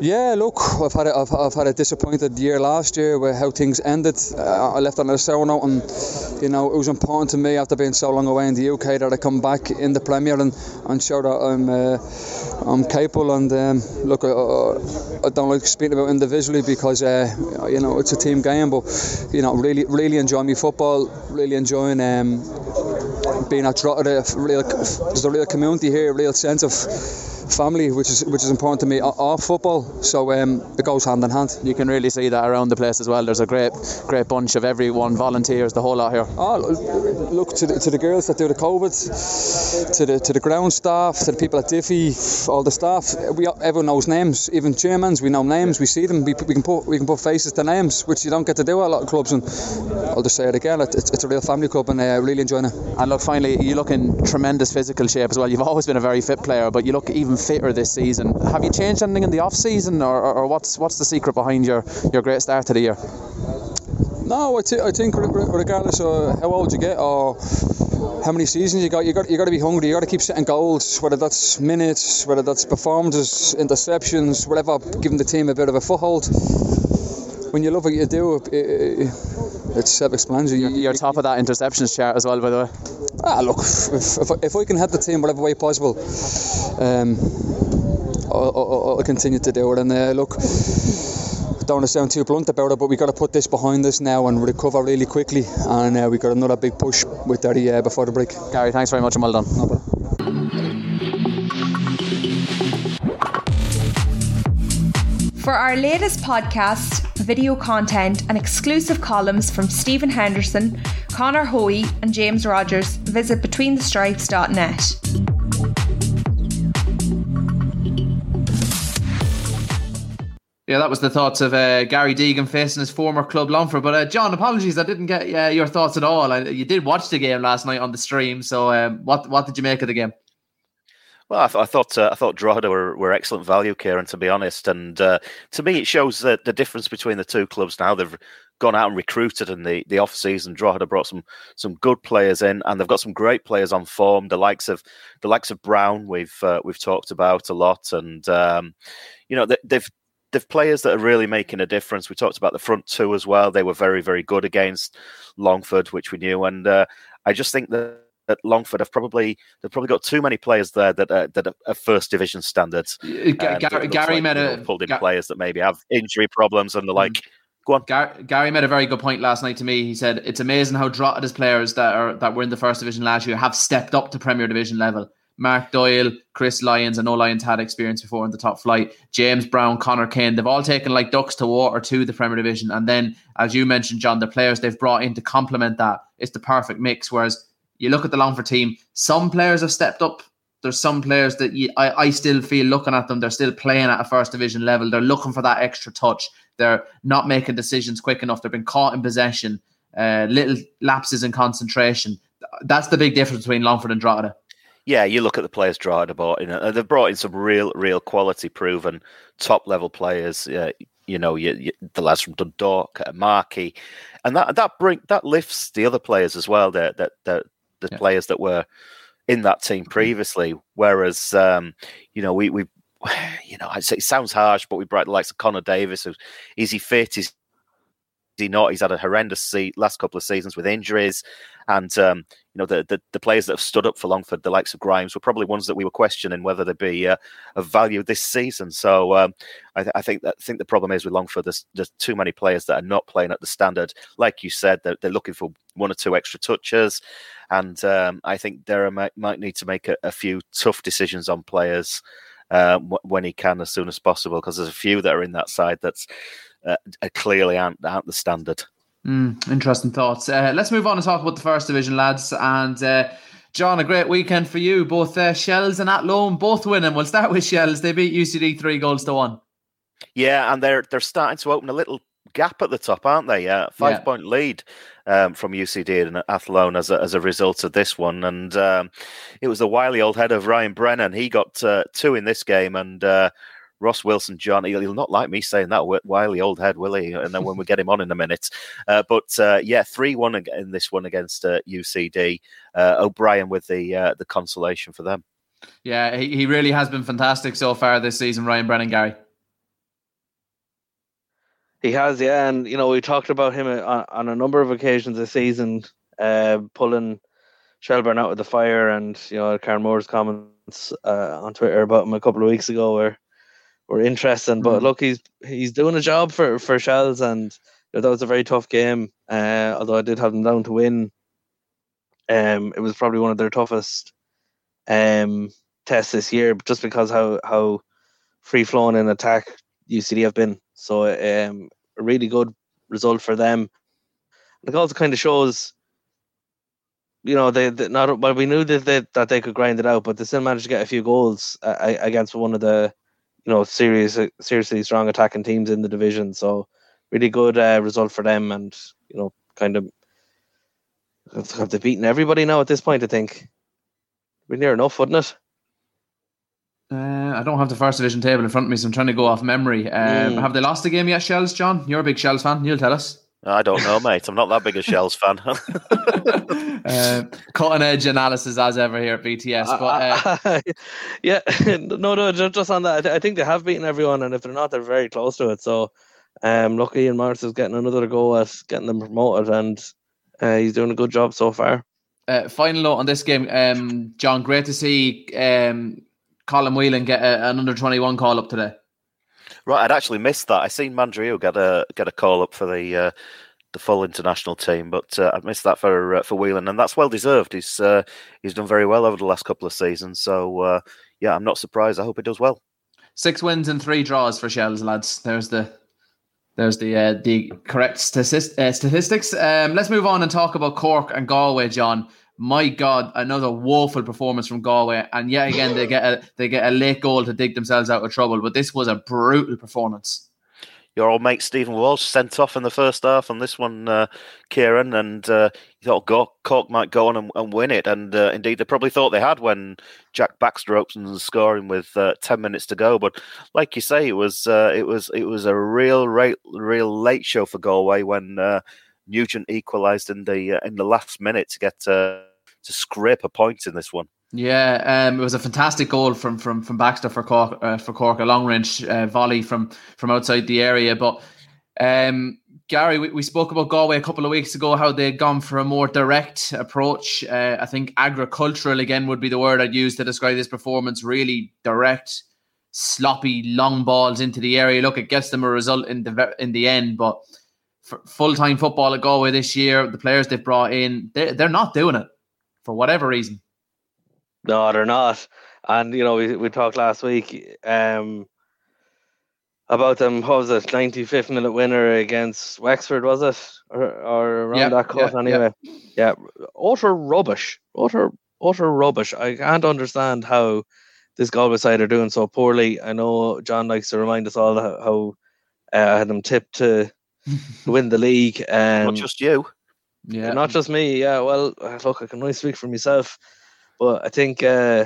Yeah, look, I've had a, I've, I've had a disappointed year last year with how things ended. Uh, I left on a sour note, and you know it was important to me after being so long away in the U K that I come back in the Premier and, and show that I'm uh, I'm capable. And um, look, I, I don't like speaking about individually because uh, you know it's a team game, but you know really really enjoying my football, really enjoying um, being at Drogheda. Real, there's a real community here, a real sense of family, which is which is important to me off football. So um, it goes hand in hand. You can really see that around the place as well. There's a great great bunch of everyone, volunteers, the whole lot here. Oh, look to the, to the girls that do the COVID, to the to the ground staff, to the people at Diffie, all the staff. We everyone knows names, even chairmans. We know names. We see them. We, we can put we can put faces to names, which you don't get to do at a lot of clubs. And I'll just say it again. It's, it's a real family club, and uh, really enjoying it. And look, finally, you look in tremendous physical shape as well. You've always been a very fit player, but you look even fitter this season. Have you changed anything in the off season, or, or, or what's what's the secret behind your, your great start to the year? No, I, th- I think regardless of how old you get or how many seasons you got, you got you got to be hungry. You got to keep setting goals, whether that's minutes, whether that's performances, interceptions, whatever, giving the team a bit of a foothold. When you love what you do, it, it, it's self-explanatory. You're, you're top of that interceptions chart as well, by the way. Ah, look, if, if, if I can help the team whatever way possible, um, I'll, I'll, I'll continue to do it. And uh, look, I don't want to sound too blunt about it, but we got to put this behind us now and recover really quickly. And uh, we got another big push with Derry uh, before the break. Gary, thanks very much and well done. No problem. For our latest podcast, video content and exclusive columns from Stephen Henderson, Conor Hoey and James Rogers, visit between the stripes dot net. Yeah, that was the thoughts of uh, Gary Deegan facing his former club Longford. But uh, John, apologies, I didn't get uh, your thoughts at all. I, you did watch the game last night on the stream, so um, what what did you make of the game? Well, I, th- I thought uh, I thought Drogheda were, were excellent value, Kieran, to be honest. And uh, to me, it shows the, the difference between the two clubs now. They've gone out and recruited in the, the off-season. Drogheda brought some some good players in, and they've got some great players on form. The likes of the likes of Brown, we've uh, we've talked about a lot, and um, you know they, they've they've players that are really making a difference. We talked about the front two as well. They were very very good against Longford, which we knew, and uh, I just think that. At Longford have probably they've probably got too many players there that uh, that are first division standards. G- Gary, Gary like, made you a know, pulled in Ga- players that maybe have injury problems and the like. Mm. Go on. Gar- Gary made a very good point last night to me. He said it's amazing how Drogheda's players that are that were in the first division last year have stepped up to Premier Division level. Mark Doyle, Chris Lyons, I know Lyons had experience before in the top flight. James Brown, Conor Kane, they've all taken like ducks to water to the Premier Division. And then, as you mentioned, John, the players they've brought in to complement that, it's the perfect mix. Whereas you look at the Longford team, some players have stepped up. There's some players that you, I, I still feel looking at them, they're still playing at a first division level. They're looking for that extra touch. They're not making decisions quick enough. They've been caught in possession, uh, little lapses in concentration. That's the big difference between Longford and Drogheda. Yeah, you look at the players Drogheda brought in. Uh, they've brought in some real, real quality, proven top level players. Uh, you know, you, you, the lads from Dundalk, uh, Markey, and that that bring that lifts the other players as well. That that that. The yeah. players that were in that team previously, whereas um, you know we we you know I'd say it sounds harsh, but we brought the likes of Connor Davis. Who, is he fit? Is he not? He's had a horrendous se- last couple of seasons with injuries, and um, you know the, the the players that have stood up for Longford, the likes of Grimes, were probably ones that we were questioning whether they'd be uh, of value this season. So um, I, th- I think that I think the problem is with Longford, there's, there's too many players that are not playing at the standard. Like you said, they're, they're looking for one or two extra touches. And um, I think Derry might, might need to make a, a few tough decisions on players uh, w- when he can, as soon as possible, because there's a few that are in that side that's uh, clearly aren't, aren't the standard. Mm, interesting thoughts. Uh, let's move on and talk about the first division, lads. And uh, John, a great weekend for you. Both uh, Shells and Athlone both winning. We'll start with Shells. They beat U C D three goals to one. Yeah, and they're they're starting to open a little gap at the top, aren't they? Uh, five yeah. point lead um, from U C D and Athlone as a, as a result of this one. And um, it was the wily old head of Ryan Brennan. He got uh, two in this game, and uh, Ross Wilson John, he'll, he'll not like me saying that, wily old head, will he? And then when we get him on in a minute. Uh, but uh, yeah, three one in this one against uh, U C D. Uh, O'Brien with the uh, the consolation for them. Yeah, he, he really has been fantastic so far this season, Ryan Brennan, Gary. He has, yeah, and you know we talked about him on, on a number of occasions this season, uh, pulling Shelbourne out of the fire, and you know Karen Moore's comments uh, on Twitter about him a couple of weeks ago were were interesting. Mm. But look, he's he's doing a job for for Shells, and you know, that was a very tough game. Uh, although I did have them down to win, um, it was probably one of their toughest um tests this year, just because how how free flowing in attack U C D have been. So um, a really good result for them. It also kind of shows, you know, they, they not well. We knew that they that they could grind it out, but they still managed to get a few goals uh, against one of the, you know, serious, seriously strong attacking teams in the division. So really good uh, result for them, and you know, kind of have they beaten everybody now at this point? I think we're near enough, wouldn't it? Uh, I don't have the first division table in front of me, so I'm trying to go off memory. Um, mm. Have they lost the game yet, Shells, John? You're a big Shells fan. You'll tell us. I don't know, mate. I'm not that big a Shells fan. uh, cutting edge analysis as ever here at B T S. But uh, yeah, no, no, just on that, I think they have beaten everyone, and if they're not, they're very close to it. So, um, look, Ian Morris is getting another go at getting them promoted, and uh, he's doing a good job so far. Uh, final note on this game, um, John. Great to see um, Colin Whelan get a, an under twenty-one call up today. Right, I'd actually missed that. I seen Mandrieu get a get a call up for the uh, the full international team, but uh, I missed that for uh, for Whelan, and that's well deserved. He's uh, he's done very well over the last couple of seasons, so uh, yeah, I'm not surprised. I hope he does well. Six wins and three draws for Shells, lads. There's the there's the uh, the correct statist- uh, statistics. Um, let's move on and talk about Cork and Galway, John. My God, another woeful performance from Galway, and yet again they get a they get a late goal to dig themselves out of trouble. But this was a brutal performance. Your old mate Stephen Walsh sent off in the first half on this one, uh, Kieran, and uh, you thought go- Cork might go on and, and win it, and uh, indeed they probably thought they had when Jack Baxter opens the scoring with uh, ten minutes to go. But like you say, it was uh, it was it was a real real, real late show for Galway when uh, Nugent equalised in the uh, in the last minute to get uh, to scrape a point in this one. Yeah, um, it was a fantastic goal from from from Baxter for Cork, uh, for Cork, a long range uh, volley from from outside the area. But um, Gary, we, we spoke about Galway a couple of weeks ago, how they'd gone for a more direct approach. Uh, I think agricultural again would be the word I'd use to describe this performance. Really direct, sloppy, long balls into the area. Look, it gets them a result in the in the end, but for full time football at Galway this year, the players they've brought in, they they're not doing it for whatever reason. No, they're not. And, you know, we we talked last week um, about them, what was it, ninety-fifth minute winner against Wexford, was it? Or, or around yep, that cut, yep, anyway. Yep. Yeah, utter rubbish. Utter, utter rubbish. I can't understand how this Galway side are doing so poorly. I know John likes to remind us all how, how uh, I had them tipped to win the league. Um, not just you. Yeah, Not just me, yeah. Well, look, I can only speak for myself. But I think, uh,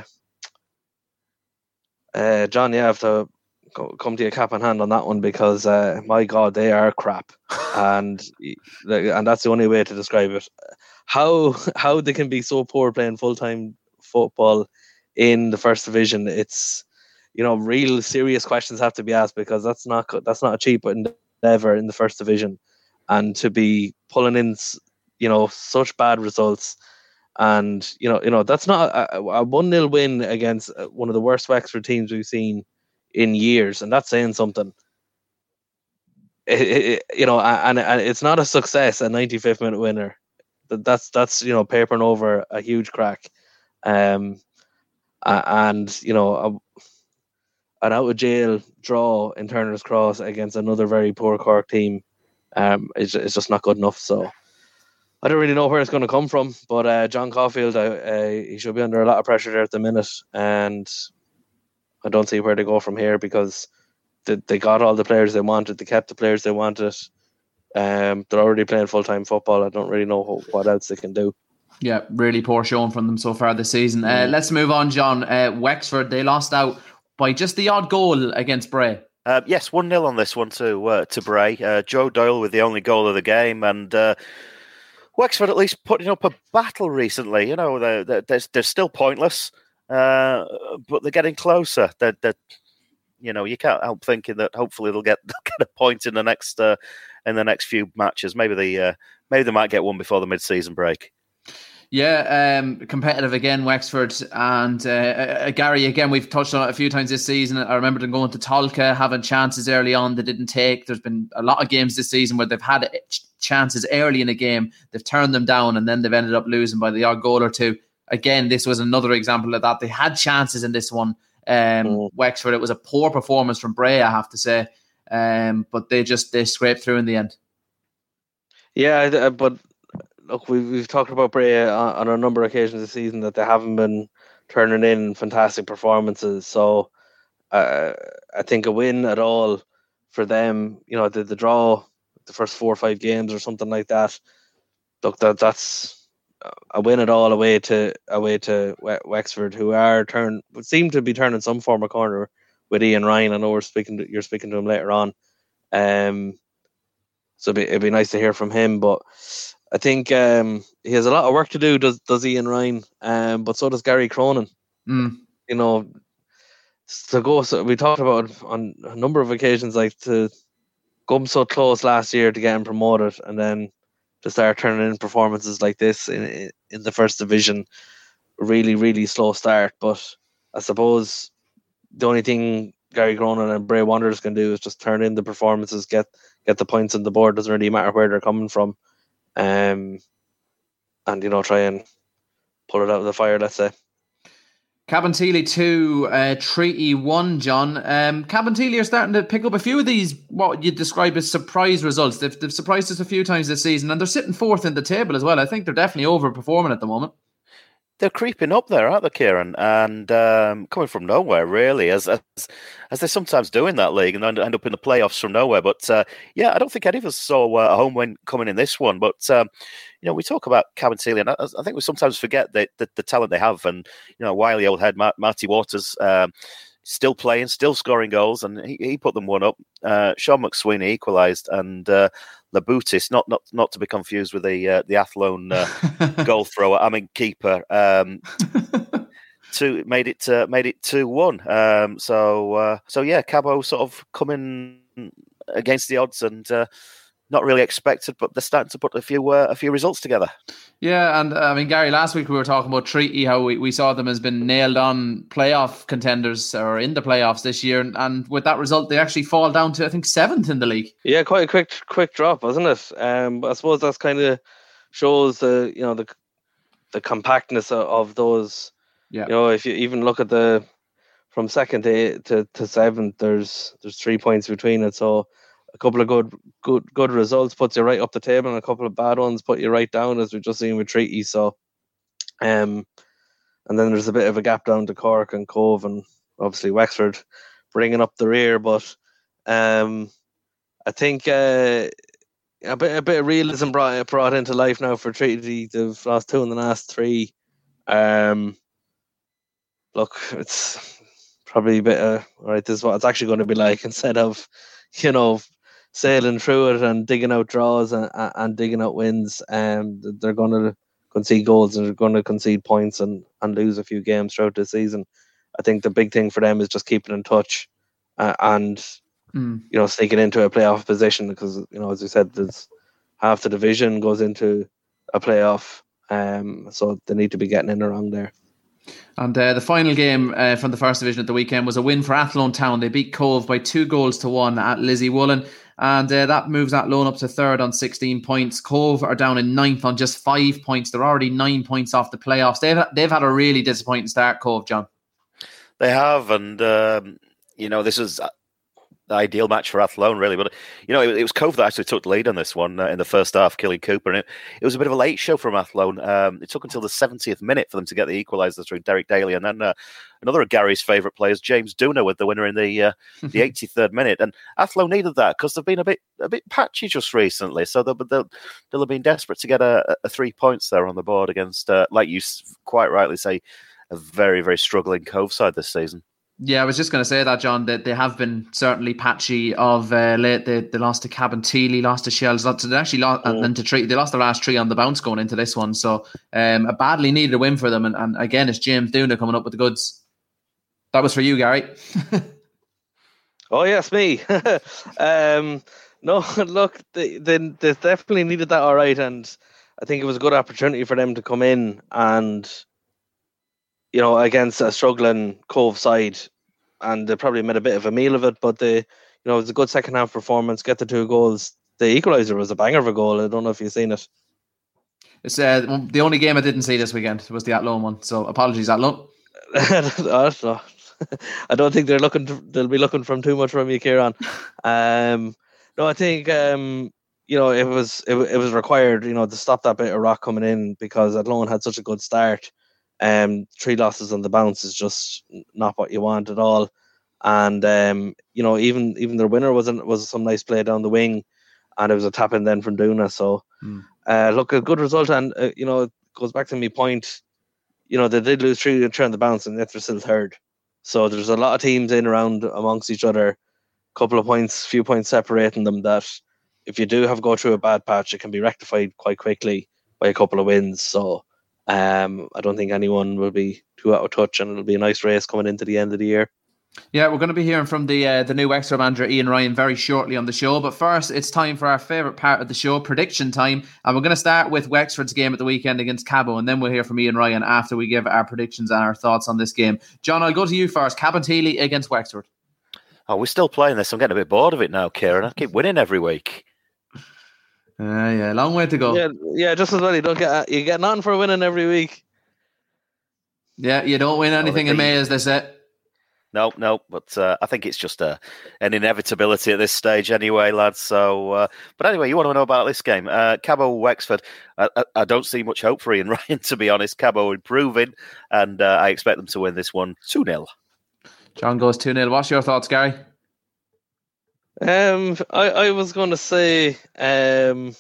uh, John, you have to come to your cap in hand on that one because, uh, my God, they are crap, and and that's the only way to describe it. How how they can be so poor playing full time football in the first division? It's, you know, real serious questions have to be asked because that's not that's not a cheap endeavor in the first division, and to be pulling in, you know, such bad results. And, you know, you know that's not a, a one nil win against one of the worst Wexford teams we've seen in years. And that's saying something. It, it, you know, and, and it's not a success, a ninety-fifth minute winner. That's, that's you know, papering over a huge crack. Um, and, you know, a, an out-of-jail draw in Turner's Cross against another very poor Cork team um, is, is just not good enough. So I don't really know where it's going to come from, but uh, John Caulfield, uh, uh, he should be under a lot of pressure there at the minute, and I don't see where they go from here because they, they got all the players they wanted, they kept the players they wanted. Um, they're already playing full-time football. I don't really know what else they can do. Yeah, really poor showing from them so far this season. Uh, let's move on, John. Uh, Wexford, they lost out by just the odd goal against Bray. Uh, yes, one nil on this one to, uh, to Bray. Uh, Joe Doyle with the only goal of the game, and Uh, Wexford at least putting up a battle recently. You know, they're, they're, they're still pointless, uh, but they're getting closer. They're, they're, you know, you can't help thinking that hopefully they'll get, they'll get a point in the next uh, in the next few matches. Maybe they uh, maybe they might get one before the mid-season break. Yeah, um, competitive again, Wexford. And uh, uh, Gary, again, we've touched on it a few times this season. I remember them going to Tolka, having chances early on they didn't take. There's been a lot of games this season where they've had chances early in a game, they've turned them down, and then they've ended up losing by the odd goal or two. Again, this was another example of that. They had chances in this one, um, mm. Wexford. It was a poor performance from Bray, I have to say. Um, but they just they scraped through in the end. Yeah, but... Look, we've, we've talked about Bray on, on a number of occasions this season that they haven't been turning in fantastic performances. So uh, I think a win at all for them, you know, the, the draw, the first four or five games or something like that, look, that that's a win at all away to away to Wexford, who are turn seem to be turning some form of corner with Ian Ryan. I know we're speaking to, you're speaking to him later on. Um, so it'd be, it'd be nice to hear from him, but I think um, he has a lot of work to do, does does Ian Ryan, um, but so does Gary Cronin. Mm. You know, to go, so we talked about it on a number of occasions, like to come so close last year to getting promoted and then to start turning in performances like this in in the first division. Really, really slow start. But I suppose the only thing Gary Cronin and Bray Wanderers can do is just turn in the performances, get get the points on the board. Doesn't really matter where they're coming from. Um, and, you know, try and pull it out of the fire, let's say. Cabinteely two, uh, Treaty one, John. Um, Cabinteely are starting to pick up a few of these, what you describe as surprise results. They've, they've surprised us a few times this season, and they're sitting fourth in the table as well. I think they're definitely overperforming at the moment. They're creeping up there, aren't they, Kieran? And um, coming from nowhere, really, as, as as they sometimes do in that league, and end up in the playoffs from nowhere. But uh, yeah, I don't think any of us saw uh, a home win coming in this one. But um, you know, we talk about Cabinteely, and I, I think we sometimes forget the, the, the talent they have. And you know, wily old head Matt, Marty Waters, um, still playing, still scoring goals, and he, he put them one up. Uh, Sean McSweeney equalised, and uh, Laboutis, not not not to be confused with the uh, the Athlone uh, goal thrower. I mean keeper. Um, two made it uh, made it two one. Um, so uh, so yeah, Cabo sort of coming against the odds and uh, not really expected, but they're starting to put a few uh, a few results together. Yeah, and uh, I mean, Gary, last week we were talking about Treaty, how we, we saw them as been nailed on playoff contenders or in the playoffs this year, and, and with that result, they actually fall down to I think seventh in the league. Yeah, quite a quick quick drop, wasn't it? Um, but I suppose that's kind of shows the you know the the compactness of, of those. Yeah. You know, if you even look at the from second to eight, to to seventh, there's there's three points between it, so. A couple of good, good, good results puts you right up the table, and a couple of bad ones put you right down, as we've just seen with Treaty. So, um, and then there's a bit of a gap down to Cork and Cove, and obviously Wexford bringing up the rear. But um, I think uh, a bit, a bit of realism brought brought into life now for Treaty. They've lost two in the last three. Um, look, it's probably a bit of all right. This is what it's actually going to be like instead of, you know, sailing through it and digging out draws and, and digging out wins. Um, they're going to concede goals and they're going to concede points and, and lose a few games throughout the season. I think the big thing for them is just keeping in touch uh, and mm. you know, sneaking into a playoff position, because, you know, as you said, there's half the division goes into a playoff, um, so they need to be getting in around there. And uh, the final game uh, from the first division at the weekend was a win for Athlone Town. They beat Cove by two goals to one at Lizzie Woolen. And uh, that moves Athlone up to third on sixteen points. Cove are down in ninth on just five points. They're already nine points off the playoffs. They've they've had a really disappointing start, Cove, John. They have, and um, you know, this is the ideal match for Athlone, really. But you know, it, it was Cove that actually took the lead on this one uh, in the first half, killing Cooper. And it, it was a bit of a late show from Athlone. Um, it took until the seventieth minute for them to get the equaliser through Derek Daly, and then uh, another of Gary's favourite players, James Duna, with the winner in the uh, the eighty-third minute. And Athlone needed that because they've been a bit a bit patchy just recently, so they'll they'll, they'll have been desperate to get a, a three points there on the board against, uh, like you quite rightly say, a very very struggling Cove side this season. Yeah, I was just going to say that, John, that they have been certainly patchy of uh, late. They, they lost to Cabinteely, lost to Shells, they actually lost, oh. and then to Treaty. They lost their last three on the bounce going into this one. So um, a badly needed a win for them. And, and again, it's James Duna coming up with the goods. That was for you, Gary. Oh yes, me. um, no, look, they, they they definitely needed that, all right, and I think it was a good opportunity for them to come in and, you know, against a struggling Cove side, and they probably made a bit of a meal of it. But they, you know, it was a good second half performance. Get the two goals. The equaliser was a banger of a goal. I don't know if you've seen it. It's uh, the only game I didn't see this weekend was the Athlone one. So apologies, Athlone. I don't think they're looking. To, they'll be looking from too much from you, Kieran. Um, no, I think um, you know it was it, it was required, you know, to stop that bit of rock coming in, because Athlone had such a good start. Um, three losses on the bounce is just not what you want at all. And um, you know, even even their winner was an, was some nice play down the wing, and it was a tap in then from Duna. So mm. uh, look, a good result, and uh, you know, it goes back to my point. You know, they did lose three and turn the bounce, and yet they're still third. So there's a lot of teams in around amongst each other, couple of points, few points separating them, that if you do have go through a bad patch, it can be rectified quite quickly by a couple of wins. So um, I don't think anyone will be too out of touch, and it'll be a nice race coming into the end of the year. Yeah, we're going to be hearing from the uh, the new Wexford manager, Ian Ryan, very shortly on the show. But first, it's time for our favourite part of the show, prediction time. And we're going to start with Wexford's game at the weekend against Cabo, and then we'll hear from Ian Ryan after we give our predictions and our thoughts on this game. John, I'll go to you first. Cabinteely against Wexford. Oh, we're still playing this. I'm getting a bit bored of it now, Kieran. I keep winning every week. Uh, yeah, long way to go. Yeah, yeah, just as well. You don't get you get nothing for winning every week. Yeah, you don't win anything in May, as they say. No, no, but uh, I think it's just a, an inevitability at this stage anyway, lads. So, uh, but anyway, you want to know about this game. Uh, Cabo Wexford, I, I, I don't see much hope for Ian Ryan, to be honest. Cabo improving, and uh, I expect them to win this one two nil. John goes two nil. What's your thoughts, Gary? Um, I, I was going to say, um,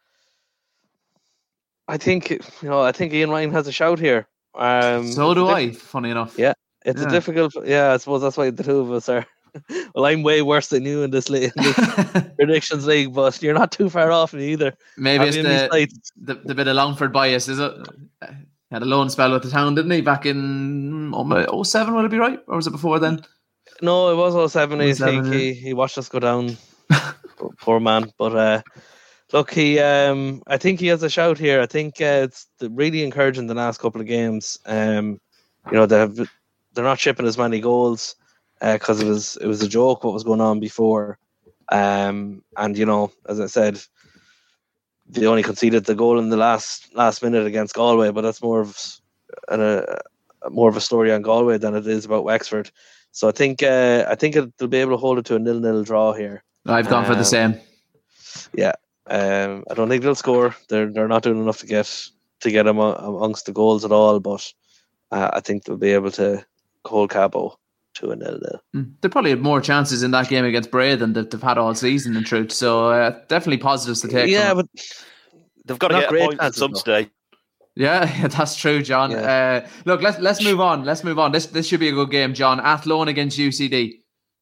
I think, you know, I think Ian Ryan has a shout here. Um, so do I, funny enough. Yeah. It's yeah. a difficult, yeah, I suppose that's why the two of us are. Well, I'm way worse than you in this, league, in this predictions league, but you're not too far off me either. Maybe it's the, the, the bit of Longford bias, is it? Had a loan spell with the town, didn't he, back in oh seven, will it be right? Or was it before then? No, it was oh seven, I think. He, he watched us go down. Poor man. But uh, look, he, um, I think he has a shout here. I think uh, it's really encouraging the last couple of games. Um, you know, they have... They're not shipping as many goals because uh, it was it was a joke what was going on before, um, and you know, as I said, they only conceded the goal in the last last minute against Galway, but that's more of an, a more of a story on Galway than it is about Wexford. So I think uh, I think it, they'll be able to hold it to a nil nil draw here. I've gone um, for the same. Yeah, um, I don't think they'll score. They're they're not doing enough to get to get them amongst the goals at all, but uh, I think they'll be able to hold Cabo to a nil nil. Mm. They probably had more chances in that game against Bray than they've, they've had all season, in truth. So uh, definitely positives to take. Yeah, but they've got to get a point at some stage. Yeah, that's true, John. Yeah. Uh, look, let's let's move on. Let's move on. This this should be a good game, John. Athlone against U C D.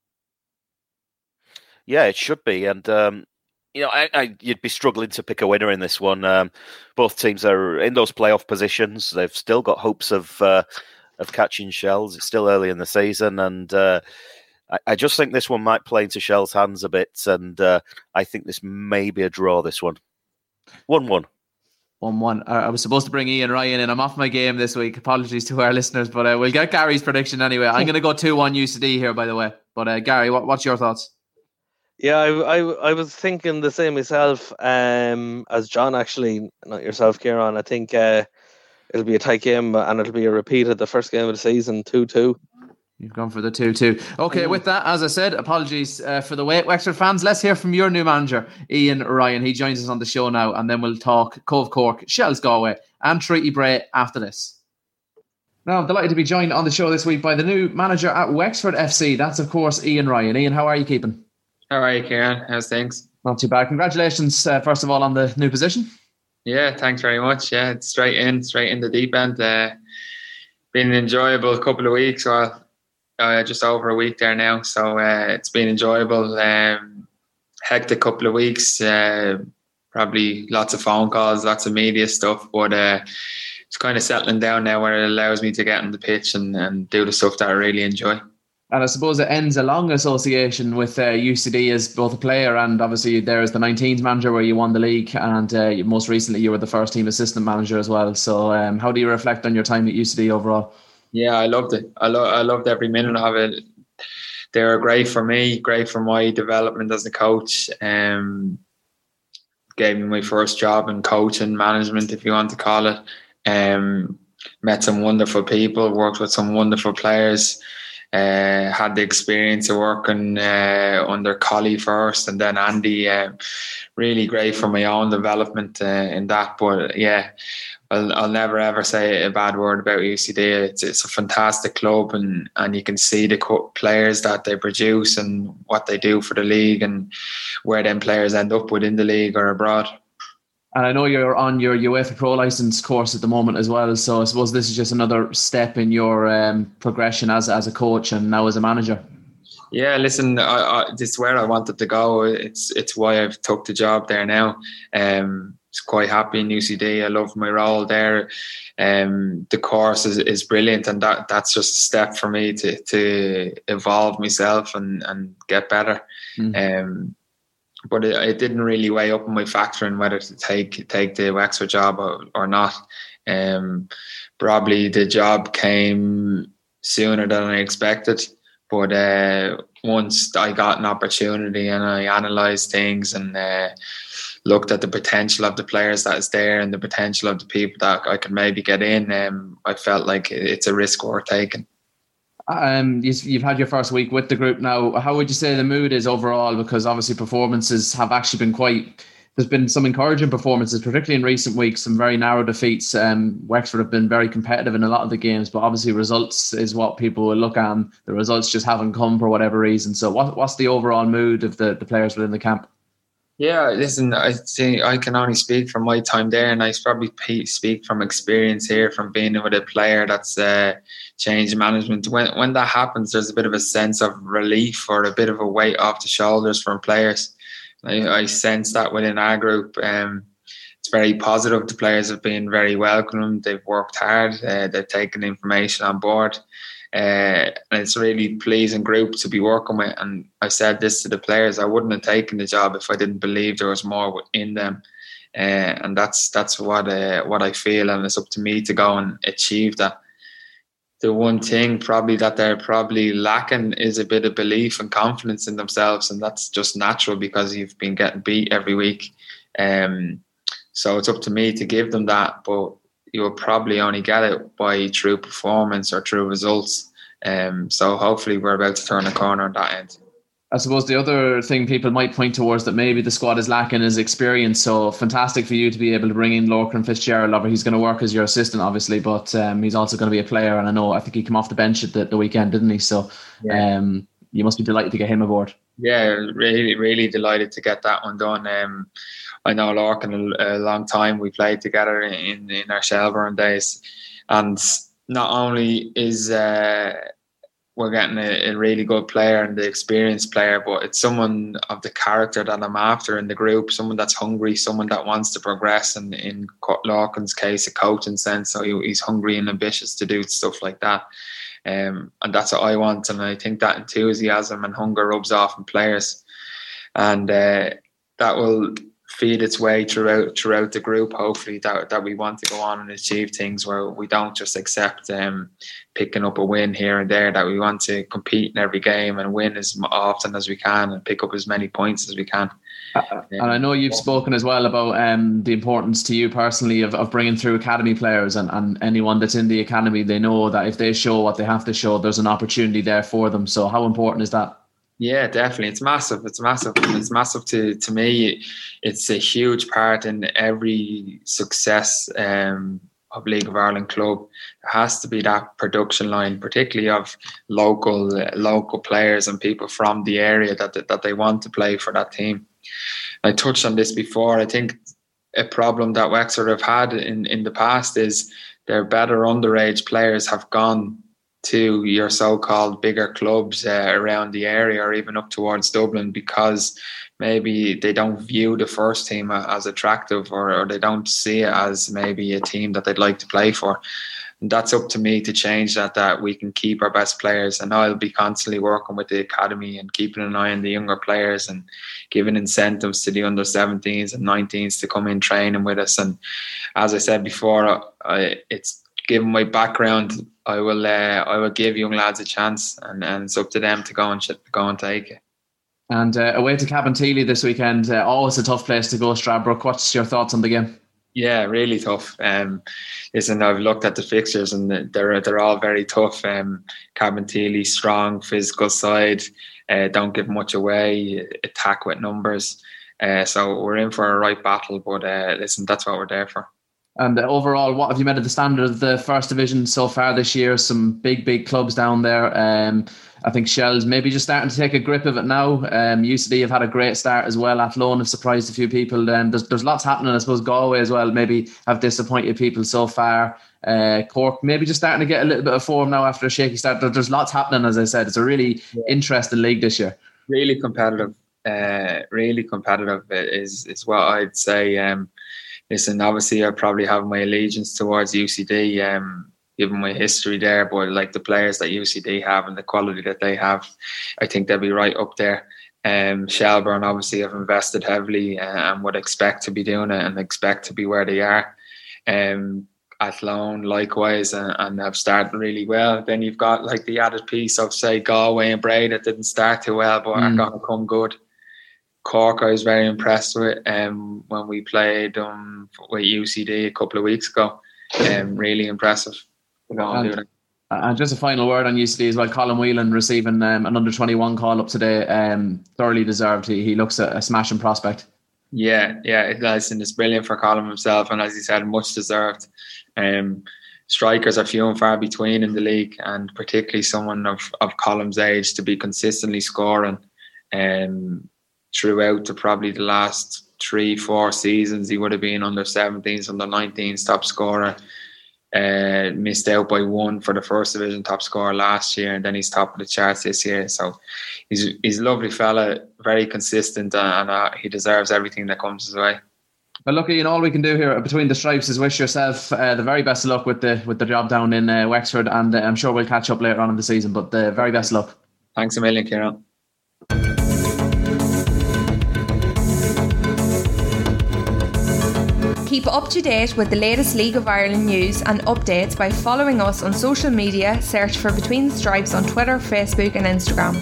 Yeah, it should be, and um, you know, I, I, you'd be struggling to pick a winner in this one. Um, both teams are in those playoff positions. They've still got hopes of. Uh, of catching Shells. It's still early in the season, and uh, I, I just think this one might play into Shells' hands a bit, and uh, I think this may be a draw, this one. one one. one one. I was supposed to bring Ian Ryan in. I'm off my game this week. Apologies to our listeners, but uh, we'll get Gary's prediction anyway. I'm going to go two one U C D here, by the way. But uh, Gary, what, what's your thoughts? Yeah, I, I, I was thinking the same myself um, as John, actually, not yourself, Kieran. I think... Uh, It'll be a tight game, and it'll be a repeat of the first game of the season, two two. You've gone for the two two. Okay, mm. With that, as I said, apologies uh, for the wait. Wexford fans, let's hear from your new manager, Ian Ryan. He joins us on the show now, and then we'll talk Cove Cork, Shells Galway, and Treaty Bray after this. Now, I'm delighted to be joined on the show this week by the new manager at Wexford F C. That's, of course, Ian Ryan. Ian, how are you keeping? How are you, Kieran? How's things? Not too bad. Congratulations, uh, first of all, on the new position. Yeah, thanks very much. Yeah, it's straight in, straight in the deep end. Uh, been an enjoyable couple of weeks, well, uh, just over a week there now. So uh, it's been enjoyable. Um, hectic couple of weeks. Uh, probably lots of phone calls, lots of media stuff, but uh, it's kind of settling down now where it allows me to get on the pitch and, and do the stuff that I really enjoy. And I suppose it ends a long association with uh, U C D as both a player and obviously there's the nineteenth manager where you won the league, and uh, most recently you were the first team assistant manager as well. So um, how do you reflect on your time at U C D overall? Yeah, I loved it. I, lo- I loved every minute of it. They were great for me, great for my development as a coach. Um, gave me my first job in coaching management, if you want to call it. Um, met some wonderful people, worked with some wonderful players. Uh, had the experience of working uh, under Collie first and then Andy. Uh, really great for my own development uh, in that. But yeah, I'll, I'll never ever say a bad word about U C D. It's it's a fantastic club, and, and you can see the co- players that they produce and what they do for the league and where them players end up within the league or abroad. And I know you're on your UEFA Pro License course at the moment as well. So I suppose this is just another step in your um, progression as as a coach and now as a manager. Yeah, listen, I, I, this is where I wanted to go. It's it's why I've took the job there now. Um, it's quite happy in U C D. I love my role there. Um, the course is, is brilliant, and that that's just a step for me to to evolve myself and, and get better. Mm. Um, But it, it didn't really weigh up in my factoring whether to take take the Wexford job or, or not. Um, probably the job came sooner than I expected. But uh, once I got an opportunity and I analysed things and uh, looked at the potential of the players that is there and the potential of the people that I can maybe get in, um, I felt like it's a risk worth taking. Um, you've had your first week with the group now. How would you say the mood is overall? Because obviously performances have actually been quite, there's been some encouraging performances, particularly in recent weeks, some very narrow defeats. Um, Wexford have been very competitive in a lot of the games, but obviously results is what people will look at, and the results just haven't come for whatever reason. So what, what's the overall mood of the, the players within the camp? Yeah, listen, I think I can only speak from my time there, and I probably speak from experience here, from being with a player that's uh, changed management. When when that happens, there's a bit of a sense of relief or a bit of a weight off the shoulders from players. I, I sense that within our group. Um, it's very positive. The players have been very welcome. They've worked hard. Uh, they've taken information on board. Uh, and it's a really pleasing group to be working with. And I said this to the players: I wouldn't have taken the job if I didn't believe there was more in them. Uh, and that's that's what uh, what I feel, and it's up to me to go and achieve that. The one thing probably that they're probably lacking is a bit of belief and confidence in themselves, and that's just natural because you've been getting beat every week. Um, so it's up to me to give them that, but you'll probably only get it by true performance or true results. Um, so hopefully we're about to turn a corner on that end. I suppose the other thing people might point towards that maybe the squad is lacking is experience. So fantastic for you to be able to bring in Lorcan Fitzgerald. He's going to work as your assistant, obviously, but um, he's also going to be a player. And I know, I think he came off the bench at the, the weekend, didn't he? So yeah. um, you must be delighted to get him aboard. Yeah, really, really delighted to get that one done. Um, I know Lorcan a, a long time. We played together in, in our Shelbourne days. And not only is... Uh, we're getting a, a really good player and the experienced player, but it's someone of the character that I'm after in the group, someone that's hungry, someone that wants to progress, and in Lorcan's case, a coaching sense, so he, he's hungry and ambitious to do stuff like that. Um, and that's what I want, and I think that enthusiasm and hunger rubs off in players, and uh, that will feed its way throughout throughout the group, hopefully, that, that we want to go on and achieve things where we don't just accept um, picking up a win here and there, that we want to compete in every game and win as often as we can and pick up as many points as we can. Uh, and I know you've spoken as well about um, the importance to you personally of, of bringing through academy players, and, and anyone that's in the academy, they know that if they show what they have to show, there's an opportunity there for them. So how important is that? Yeah, definitely. It's massive. It's massive. It's massive to, to me. It's a huge part in every success um, of League of Ireland club. There has to be that production line, particularly of local uh, local players and people from the area that that they want to play for that team. I touched on this before. I think a problem that Wexford have had in, in the past is their better underage players have gone to your so-called bigger clubs uh, around the area, or even up towards Dublin, because maybe they don't view the first team as attractive, or, or they don't see it as maybe a team that they'd like to play for. And that's up to me to change that, that we can keep our best players. And I'll be constantly working with the academy and keeping an eye on the younger players and giving incentives to the under seventeens and nineteens to come in training with us. And as I said before, I, it's given my background, I will uh, I will give young lads a chance, and, and it's up to them to go and go and take it. And uh, away to Cabinteely this weekend, uh, always a tough place to go, Stradbrook. What's your thoughts on the game? Yeah, really tough. Um, listen, I've looked at the fixtures and they're they're all very tough. Um, Cabinteely, strong, physical side, uh, don't give much away, attack with numbers. Uh, so we're in for a right battle. But uh, listen, that's what we're there for. And overall, what have you made of the standard of the first division so far this year? Some big, big clubs down there. Um, I think Shell's maybe just starting to take a grip of it now. Um, U C D have had a great start as well. Athlone have surprised a few people. Um, there's, there's lots happening. I suppose Galway as well maybe have disappointed people so far. Uh, Cork maybe just starting to get a little bit of form now after a shaky start. There's lots happening, as I said. It's a really yeah. interesting league this year. Really competitive. Uh, really competitive is, is what I'd say. Um, Listen, obviously I probably have my allegiance towards U C D, um, given my history there, but like the players that U C D have and the quality that they have, I think they'll be right up there. Um, Shelbourne obviously have invested heavily uh, and would expect to be doing it and expect to be where they are. Um, Athlone likewise, and, and have started really well. Then you've got like the added piece of, say, Galway and Bray that didn't start too well but mm. are going to come good. Cork, I was very impressed with um, when we played um, with U C D a couple of weeks ago. Um, really impressive. And, and just a final word on U C D as well. Colin Whelan receiving um, an under twenty-one call up today. Um, thoroughly deserved. He, he looks a, a smashing prospect. Yeah, yeah, it, listen, it's brilliant for Colin himself, and as he said, much deserved. Um, strikers are few and far between in the league, and particularly someone of, of Colin's age to be consistently scoring. Um, throughout to probably the last three, four seasons, he would have been under seventeens, under nineteens top scorer. Uh, missed out by one for the first division top scorer last year, and then he's top of the charts this year. So he's he's a lovely fella, very consistent, and uh, he deserves everything that comes his way. Well, look, Ian, all we can do here between the stripes is wish yourself uh, the very best of luck with the with the job down in uh, Wexford, and uh, I'm sure we'll catch up later on in the season. But the very best of luck. Thanks a million, Kieran. Keep up to date with the latest League of Ireland news and updates by following us on social media. Search for Between the Stripes on Twitter, Facebook and Instagram.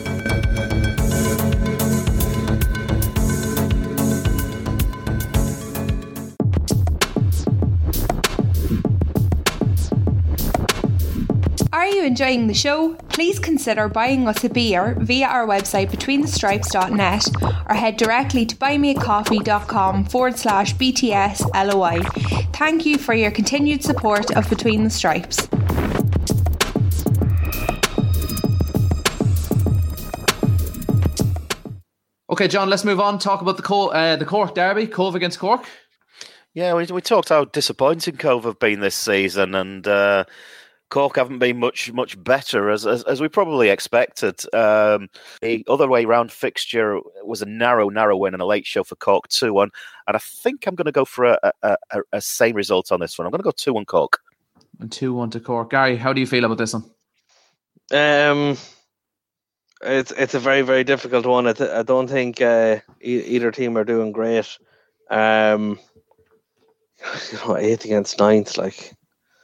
Are you enjoying the show? Please consider buying us a beer via our website between the stripes dot net or head directly to buymeacoffee.com forward slash BTSLOI. Thank you for your continued support of Between the Stripes. Okay, John, let's move on. Talk about the Co- uh, the Cork derby, Cove against Cork. Yeah, we, we talked how disappointing Cove have been this season, and uh, Cork haven't been much much better, as as, as we probably expected. Um, the other way round fixture was a narrow, narrow win and a late show for Cork, two one. And I think I'm going to go for a, a, a, a same result on this one. I'm going to go two one Cork. And two one to Cork. Gary, how do you feel about this one? Um, it's it's a very, very difficult one. I, th- I don't think uh, e- either team are doing great. Um, you know, eighth against ninth, like...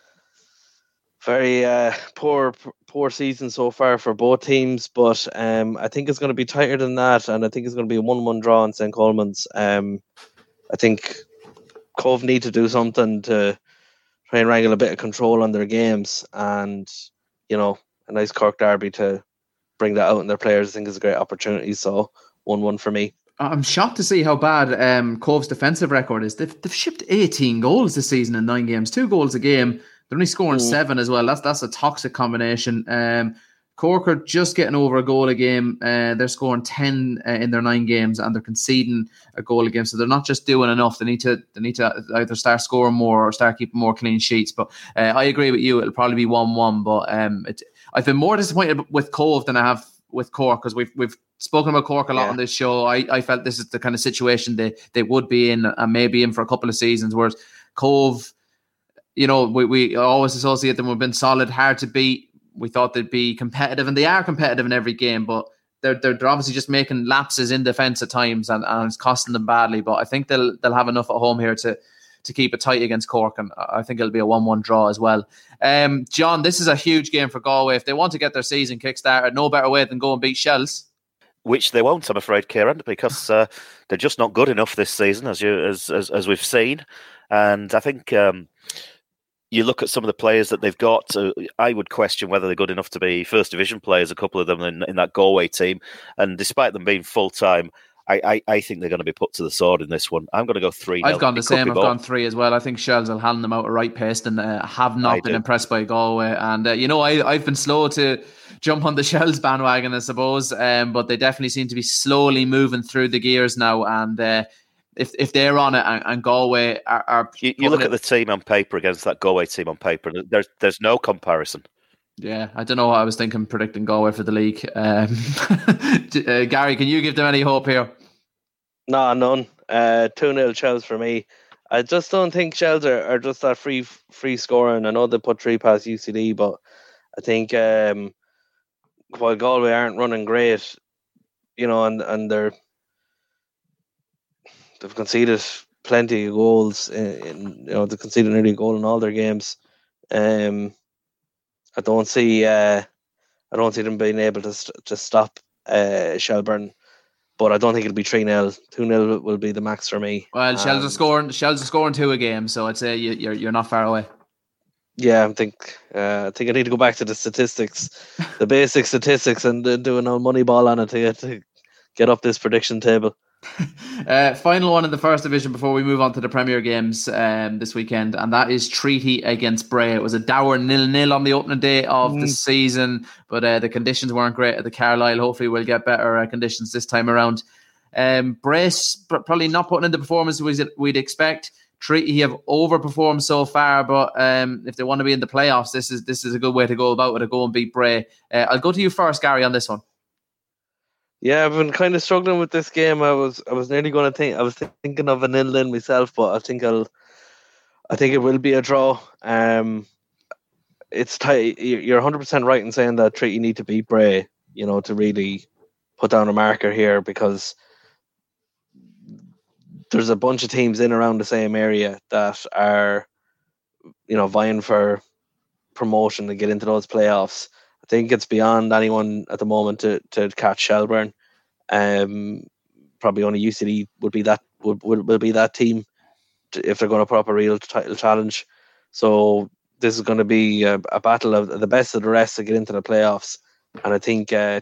Very uh, poor, poor season so far for both teams, but um, I think it's going to be tighter than that, and I think it's going to be a one-one draw in Saint Coleman's. Um, I think Cove need to do something to try and wrangle a bit of control on their games, and you know, a nice Cork derby to bring that out in their players. I think is a great opportunity. So one-one for me. I'm shocked to see how bad um, Cove's defensive record is. They've, they've shipped eighteen goals this season in nine games, two goals a game. They're only scoring mm. seven as well. That's that's a toxic combination. Um, Cork are just getting over a goal a game. Uh, they're scoring ten uh, in their nine games, and they're conceding a goal a game. So they're not just doing enough. They need to they need to either start scoring more or start keeping more clean sheets. But uh, I agree with you. It'll probably be one one. But um, it, I've been more disappointed with Cove than I have with Cork, because we've we've spoken about Cork a lot Yeah. on this show. I, I felt this is the kind of situation they, they would be in, and maybe in for a couple of seasons, whereas Cove, you know, we, we always associate them with being solid, hard to beat. We thought they'd be competitive, and they are competitive in every game, but they're they're, they're obviously just making lapses in defence at times, and, and it's costing them badly. But I think they'll they'll have enough at home here to to keep it tight against Cork, and I think it'll be a one one draw as well. Um, John, this is a huge game for Galway. If they want to get their season kick-started, no better way than go and beat Shells. Which they won't, I'm afraid, Kieran, because uh, they're just not good enough this season, as you as as, as we've seen. And I think um, you look at some of the players that they've got. Uh, I would question whether they're good enough to be first division players. A couple of them in, in that Galway team, and despite them being full time, I, I, I think they're going to be put to the sword in this one. I'm going to go three. I've gone the It could same. be I've more. gone three as well. I think Shells will hand them out at right pace, and uh, have not I been do. impressed by Galway. And uh, you know, I I've been slow to jump on the Shells bandwagon, I suppose, um, but they definitely seem to be slowly moving through the gears now. And uh, if if they're on it, and, and Galway are, are You, you look putting at it- the team on paper against that Galway team on paper, and there's there's no comparison. yeah, I don't know what I was thinking predicting Galway for the league. Um, uh, Gary, can you give them any hope here? No, none. Uh, two nil Shells for me. I just don't think Shells are, are just that free free scoring. I know they put three past U C D, but I think um, while Galway aren't running great, you know, and, and they're they've conceded plenty of goals. In, in you know, they conceded nearly a goal in all their games. Um, I don't see uh, I don't see them being able to st- to stop uh, Shelburne. But I don't think it'll be three nil. two nil will be the max for me. Well, Shells are And, scoring. Shells are scoring two a game, so I'd say you, you're you're not far away. Yeah, I think uh, I think I need to go back to the statistics, the basic statistics, and uh, do an old money ball on it to get, to get up this prediction table. Uh, final one in the first division before we move on to the Premier games um, this weekend, and that is Treaty against Bray. It was a dour nil-nil on the opening day of Mm. the season, but uh, the conditions weren't great at the Carlisle. Hopefully we'll get better uh, conditions this time around. Um, Bray's pr- probably not putting in the performance we'd, we'd expect. Treaty have overperformed so far, but um, if they want to be in the playoffs, this is this is a good way to go about it, to go and beat Bray. Uh, I'll go to you first, Gary, on this one. Yeah, I've been kind of struggling with this game. I was I was nearly going to think I was thinking of a nil nil myself, but I think I'll I think it will be a draw. Um, it's tight. You're one hundred percent right in saying that Treaty need to beat Bray, you know, to really put down a marker here, because there's a bunch of teams in around the same area that are, you know, vying for promotion to get into those playoffs. I think it's beyond anyone at the moment to, to catch Shelburne. Um, probably only U C D would be that would, would, will be that team to, if they're going to put up a real title challenge. So this is going to be a, a battle of the best of the rest to get into the playoffs. And I think, uh,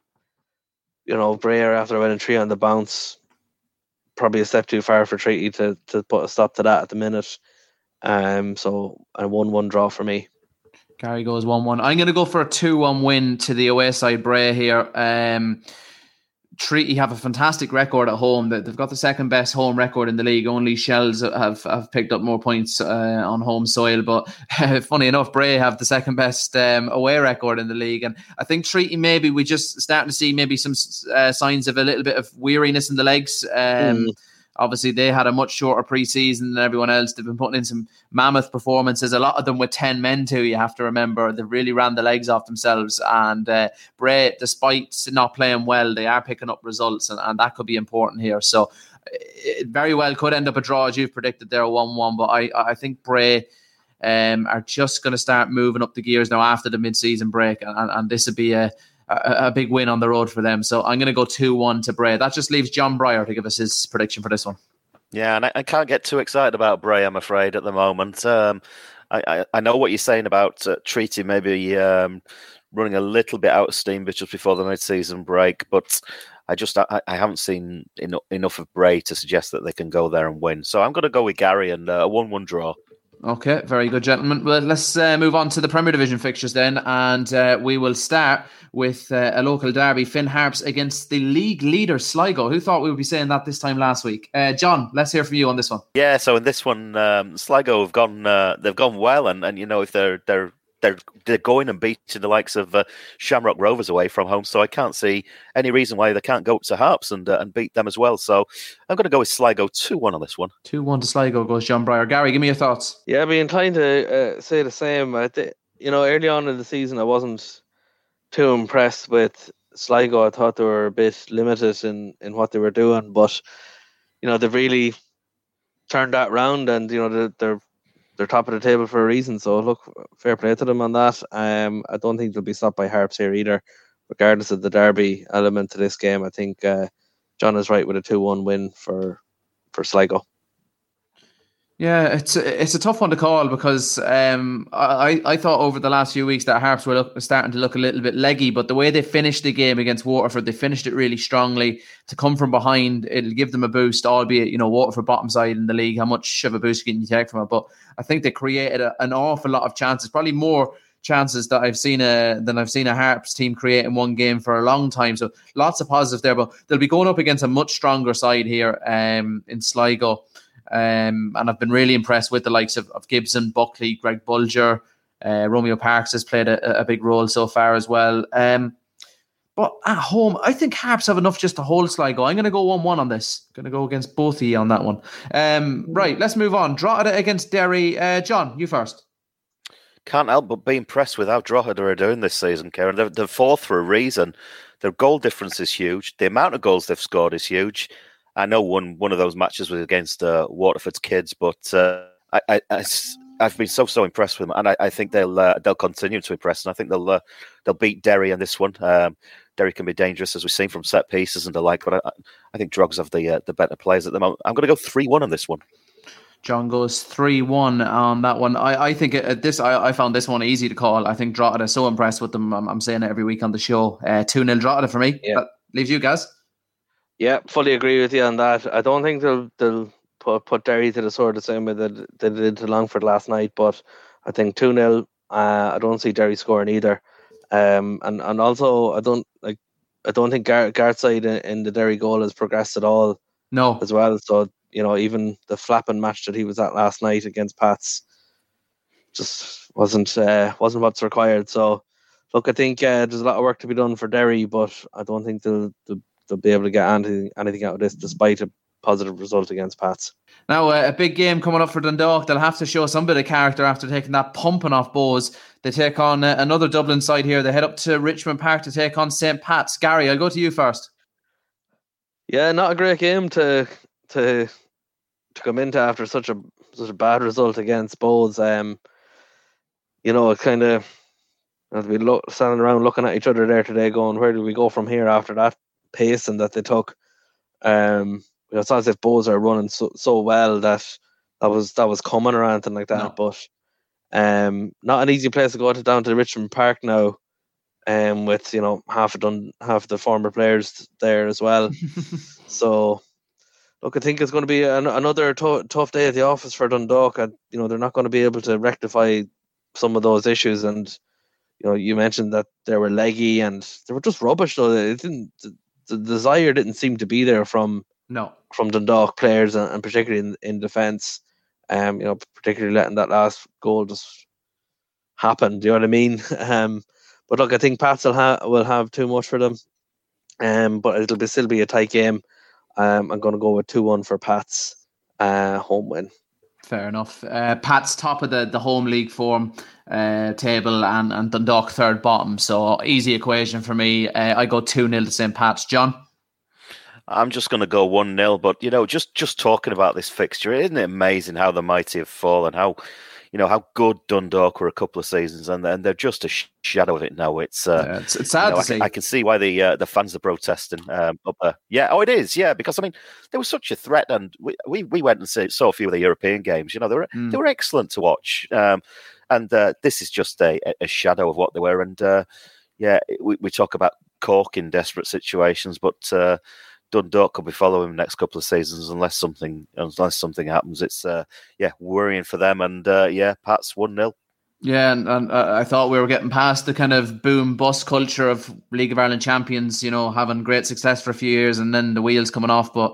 you know, Bray are after winning three on the bounce, probably a step too far for Treaty to, to put a stop to that at the minute. Um, so a one one draw for me. Gary goes one one. I'm going to go for a two one win to the away side Bray here. Um, Treaty have a fantastic record at home. They've got the second best home record in the league. Only Shells have, have picked up more points uh, on home soil. But funny enough, Bray have the second best um, away record in the league. And I think Treaty, maybe we just starting to see maybe some uh, signs of a little bit of weariness in the legs. Um, mm. Obviously, they had a much shorter pre-season than everyone else. They've been putting in some mammoth performances, a lot of them with ten men too, you have to remember. They really ran the legs off themselves. And uh, Bray, despite not playing well, they are picking up results, and, and that could be important here. So it very well could end up a draw, as you've predicted there, one one. But I, I think Bray um, are just going to start moving up the gears now after the mid-season break, and, and, and this would be a A, a big win on the road for them. So I'm going to go two one to Bray. That just leaves John Breyer to give us his prediction for this one. Yeah, and I, I can't get too excited about Bray, I'm afraid, at the moment. Um, I, I, I know what you're saying about uh, Treaty maybe um, running a little bit out of steam just before the mid-season break, but I just I, I haven't seen enough, enough of Bray to suggest that they can go there and win. So I'm going to go with Gary and uh, a one one draw. Okay, very good, gentlemen. Well, let's uh, move on to the Premier Division fixtures then, and uh, we will start with uh, a local derby, Finn Harps against the league leader Sligo. Who thought we would be saying that this time last week? Uh, John, let's hear from you on this one. Yeah, so in this one, um, Sligo have gone uh, they've gone well, and, and you know if they're they're they're they're going and beating the likes of uh, Shamrock Rovers away from home, so I can't see any reason why they can't go up to Harps and uh, and beat them as well. So I'm going to go with Sligo two one on this one. two one to Sligo goes John Breyer. Gary, give me your thoughts. Yeah, I'd be inclined to uh, say the same. I th- you know, early on in the season, I wasn't too impressed with Sligo. I thought they were a bit limited in, in what they were doing, but you know, they've really turned that round, and you know, they're, they're they're top of the table for a reason. So look, fair play to them on that. Um, I don't think they'll be stopped by Harps here either, regardless of the derby element to this game. I think uh, John is right with a two one win for for Sligo. Yeah, it's it's a tough one to call because um, I, I thought over the last few weeks that Harps were look, starting to look a little bit leggy, but the way they finished the game against Waterford, they finished it really strongly. To come from behind, it'll give them a boost, albeit, you know, Waterford bottom side in the league, how much of a boost can you take from it? But I think they created a, an awful lot of chances, probably more chances that I've seen a, than I've seen a Harps team create in one game for a long time. So lots of positives there, but they'll be going up against a much stronger side here um, in Sligo. Um, and I've been really impressed with the likes of, of Gibson, Buckley, Greg Bulger, uh, Romeo Parks has played a, a big role so far as well. Um, but at home, I think Harps have enough just to hold Sligo. I'm going to go one one on this. Going to go against both of you on that one. Um, right, let's move on. Drogheda against Derry. Uh, John, you first. Can't help but be impressed with how Drogheda are doing this season, Kieran. They're, they're fourth for a reason. Their goal difference is huge. The amount of goals they've scored is huge. I know one one of those matches was against uh, Waterford's kids, but uh, I, I, I, I've been so so impressed with them, and I, I think they'll uh, they'll continue to impress, and I think they'll uh, they'll beat Derry in this one. Um, Derry can be dangerous, as we've seen from set pieces and the like, but I, I think Drogs have the uh, the better players at the moment. I'm going to go three one on this one. John goes three one on that one. I, I think uh, this I, I found this one easy to call. I think Drogheda, so impressed with them. I'm, I'm saying it every week on the show. Uh, two nil Drogheda for me. Yeah. That leaves you guys. Yeah, fully agree with you on that. I don't think they'll they'll put, put Derry to the sword the same way that they did to Longford last night, but I think two nil, uh, I don't see Derry scoring either. Um, and, and also I don't like I don't think Gar- Garth's side in, in the Derry goal has progressed at all. No. As well. So, you know, even the flapping match that he was at last night against Pats just wasn't uh, wasn't what's required. So look, I think uh, there's a lot of work to be done for Derry, but I don't think they'll, they'll they'll be able to get anything, anything out of this despite a positive result against Pats. Now, uh, a big game coming up for Dundalk. They'll have to show some bit of character after taking that pumping off Bowes. They take on uh, another Dublin side here. They head up to Richmond Park to take on Saint Pat's. Gary, I'll go to you first. Yeah, not a great game to to to come into after such a such a bad result against Bowes. Um, you know, it kind of as we look standing around looking at each other there today, going, where do we go from here after that pacing that they took? Um, you know, it's not as if Bowes are running so, so well that that was that was coming or anything like that. No. But um, not an easy place to go to down to Richmond Park now. Um, with you know half of done half of the former players there as well. So look, I think it's going to be an, another to- tough day at the office for Dundalk. And, you know, they're not going to be able to rectify some of those issues. And you know, you mentioned that they were leggy and they were just rubbish. Though it didn't, the, the desire didn't seem to be there from no from Dundalk players, and, and particularly in, in defence. Um, you know, particularly letting that last goal just happen. Do you know what I mean? Um, but look, I think Pats will have will have too much for them. Um, but it'll be still be a tight game. Um, I'm going to go with two one for Pats, uh, home win. Fair enough. Uh, Pat's top of the, the home league form uh, table, and, and Dundalk third bottom. So easy equation for me. Uh, I go two nil to Saint Pat's. John? I'm just going to go one nil. But, you know, just, just talking about this fixture, isn't it amazing how the mighty have fallen? How, you know, how good Dundalk were a couple of seasons, and, and they're just a sh- shadow of it now. It's uh, yeah, it's, it's sad you know, to I see. can, I can see why the uh, the fans are protesting um, up there. Yeah, oh, it is. Yeah, because I mean, there was such a threat, and we we, we went and saw a few of the European games. You know, they were mm. they were excellent to watch, um, and uh, this is just a, a shadow of what they were. And uh, yeah, we, we talk about Cork in desperate situations, but uh, Dundalk could be following the next couple of seasons unless something unless something happens. It's uh, yeah worrying for them, and uh, yeah, Pat's one nil. Yeah, and, and uh, I thought we were getting past the kind of boom bust culture of League of Ireland champions, you know, having great success for a few years and then the wheels coming off. But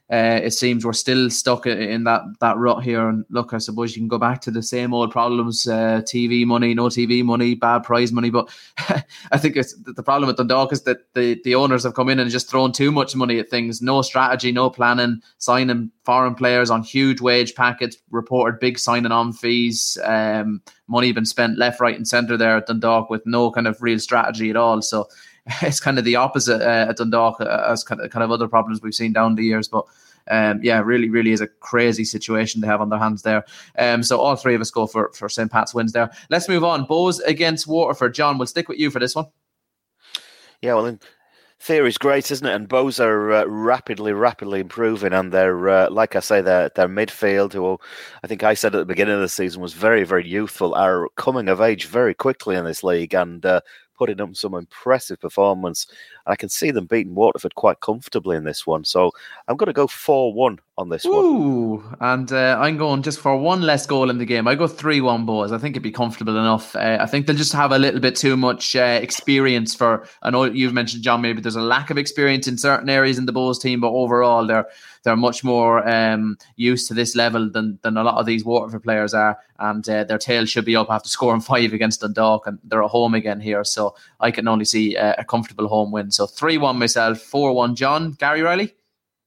Uh, it seems we're still stuck in that, that rut here. And look, I suppose you can go back to the same old problems, uh, T V money, no T V money, bad prize money. But I think it's the problem with Dundalk is that the, the owners have come in and just thrown too much money at things. No strategy, no planning, signing foreign players on huge wage packets, reported big signing on fees, um, money been spent left, right and centre there at Dundalk with no kind of real strategy at all. So it's kind of the opposite uh, at Dundalk uh, as kind of, kind of other problems we've seen down the years. But um, yeah, really, really is a crazy situation they have on their hands there. Um, so all three of us go for, for Saint Pat's wins there. Let's move on. Bohs against Waterford. John, we'll stick with you for this one. Yeah, well, in theory is great, isn't it? And Bohs are uh, rapidly, rapidly improving. And they're, uh, like I say, their their midfield, who I think I said at the beginning of the season was very, very youthful, are coming of age very quickly in this league and uh, putting up some impressive performance. And I can see them beating Waterford quite comfortably in this one. So I'm going to go four one on this Ooh, one. And uh, I'm going just for one less goal in the game. I go three one Bohs. I think it'd be comfortable enough. Uh, I think they'll just have a little bit too much uh, experience for, I know you've mentioned, John, maybe there's a lack of experience in certain areas in the Bohs team, but overall they're they're much more um, used to this level than, than a lot of these Waterford players are. And uh, their tail should be up after scoring five against Dundalk, and they're at home again here. So I can only see uh, a comfortable home win. So three one myself, four one John. Gary Riley?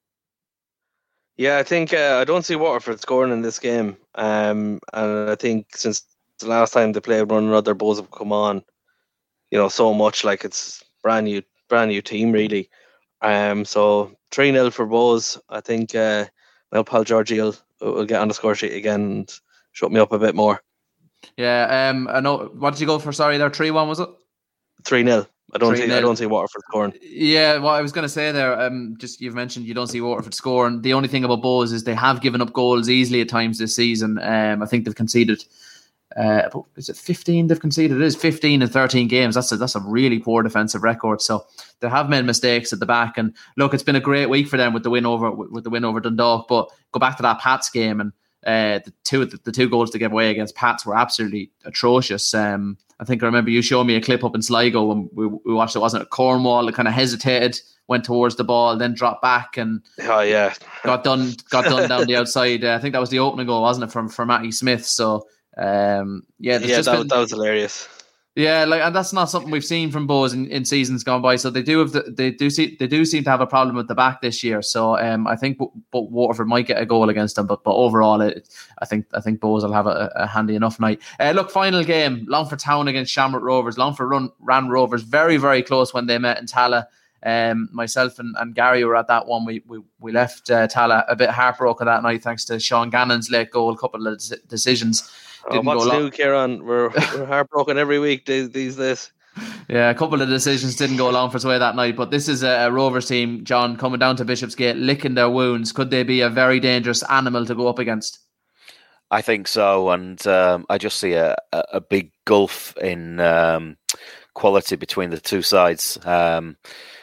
Yeah, I think uh, I don't see Waterford scoring in this game. Um, and I think since the last time they played one another, Bohs have come on, you know, so much, like it's brand new, brand new team, really. Um, so three nil for Bohs. I think uh, my pal Georgie will, will get on the score sheet again and shut me up a bit more. Yeah, um, I know. What did you go for? Sorry, there three one was it? three nil. I don't three nil. see. I don't see Waterford scoring. Yeah, what I was going to say there. Um, just you've mentioned you don't see Waterford scoring. The only thing about Bohs is they have given up goals easily at times this season. Um, I think they've conceded. Uh, is it fifteen they've conceded? It is fifteen in thirteen games. That's a, that's a really poor defensive record. So they have made mistakes at the back. And look, it's been a great week for them with the win over with the win over Dundalk. But go back to that Pats game, and uh, the two the, the two goals to give away against Pats were absolutely atrocious. Um, I think I remember you showing me a clip up in Sligo when we, we watched it. Wasn't it Cornwall? It kind of hesitated, went towards the ball, then dropped back and oh yeah, got done got done down the outside. Uh, I think that was the opening goal, wasn't it, from from Matty Smith? So. Um, yeah, yeah, just that, been, that was hilarious. Yeah, like, and that's not something we've seen from Bohs in, in seasons gone by. So they do have the, they do see they do seem to have a problem with the back this year. So um, I think but Waterford might get a goal against them, but but overall, it, I think I think Bohs will have a, a handy enough night. Uh, look, final game: Longford Town against Shamrock Rovers. Longford run, ran Rovers very very close when they met in Tala. Um, myself and, and Gary were at that one. We we, we left uh, Tala a bit heartbroken that night thanks to Sean Gannon's late goal, a couple of des- decisions. Oh, what's new, Kieran? We're, we're heartbroken every week these, these days. Yeah, a couple of decisions didn't go Longford's way that night, but this is a, a Rovers team, John, coming down to Bishopsgate, licking their wounds. Could they be a very dangerous animal to go up against? I think so, and um, I just see a, a, a big gulf in um, quality between the two sides. Um,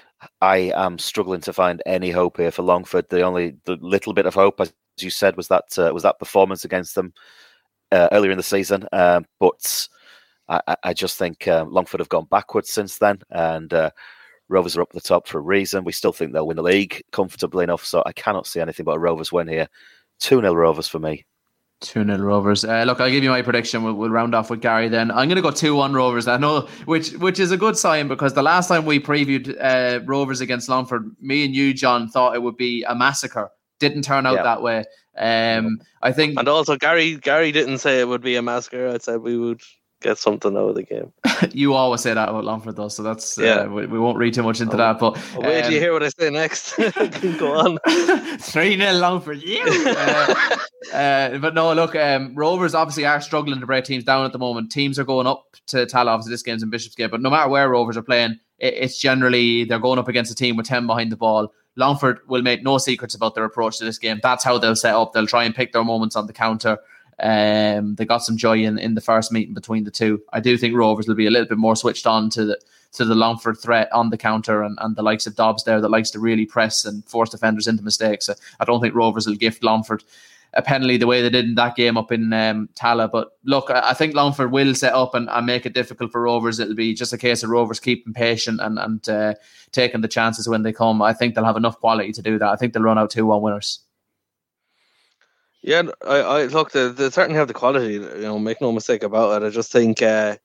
I am struggling to find any hope here for Longford. The only the little bit of hope, as you said, was that uh, was that performance against them Uh, earlier in the season, uh, but I, I just think uh, Longford have gone backwards since then, and uh, Rovers are up the top for a reason. We still think they'll win the league comfortably enough, so I cannot see anything but a Rovers win here. two nil Rovers for me. two nil Rovers. Uh, look, I'll give you my prediction. We'll, we'll round off with Gary then. I'm going to go two one Rovers. I know, which which is a good sign, because the last time we previewed uh, Rovers against Longford, me and you, John, thought it would be a massacre. Didn't turn out yeah. that way. Um, I think, and also Gary Gary didn't say it would be a massacre. I said we would get something out of the game. You always say that about Longford, though, so that's yeah. Uh, we, we won't read too much into oh, that. But oh, wait till um, you hear what I say next. Go on. three nil Longford. Yeah. uh, uh, but no, look, um, Rovers obviously are struggling to break teams down at the moment. Teams are going up to Tala. Obviously, this game's in Bishopsgate, but no matter where Rovers are playing, it, it's generally they're going up against a team with ten behind the ball. Longford will make no secrets about their approach to this game. That's how they'll set up. They'll try and pick their moments on the counter. Um, they got some joy in, in the first meeting between the two. I do think Rovers will be a little bit more switched on to the to the Longford threat on the counter, and, and the likes of Dobbs there that likes to really press and force defenders into mistakes. I don't think Rovers will gift Longford a penalty the way they did in that game up in um, Tala. But look, I think Longford will set up and, and make it difficult for Rovers. It'll be just a case of Rovers keeping patient and, and uh, taking the chances when they come. I think they'll have enough quality to do that. I think they'll run out two one winners. Yeah, I, I look, they, they certainly have the quality, you know, make no mistake about it. I just think uh,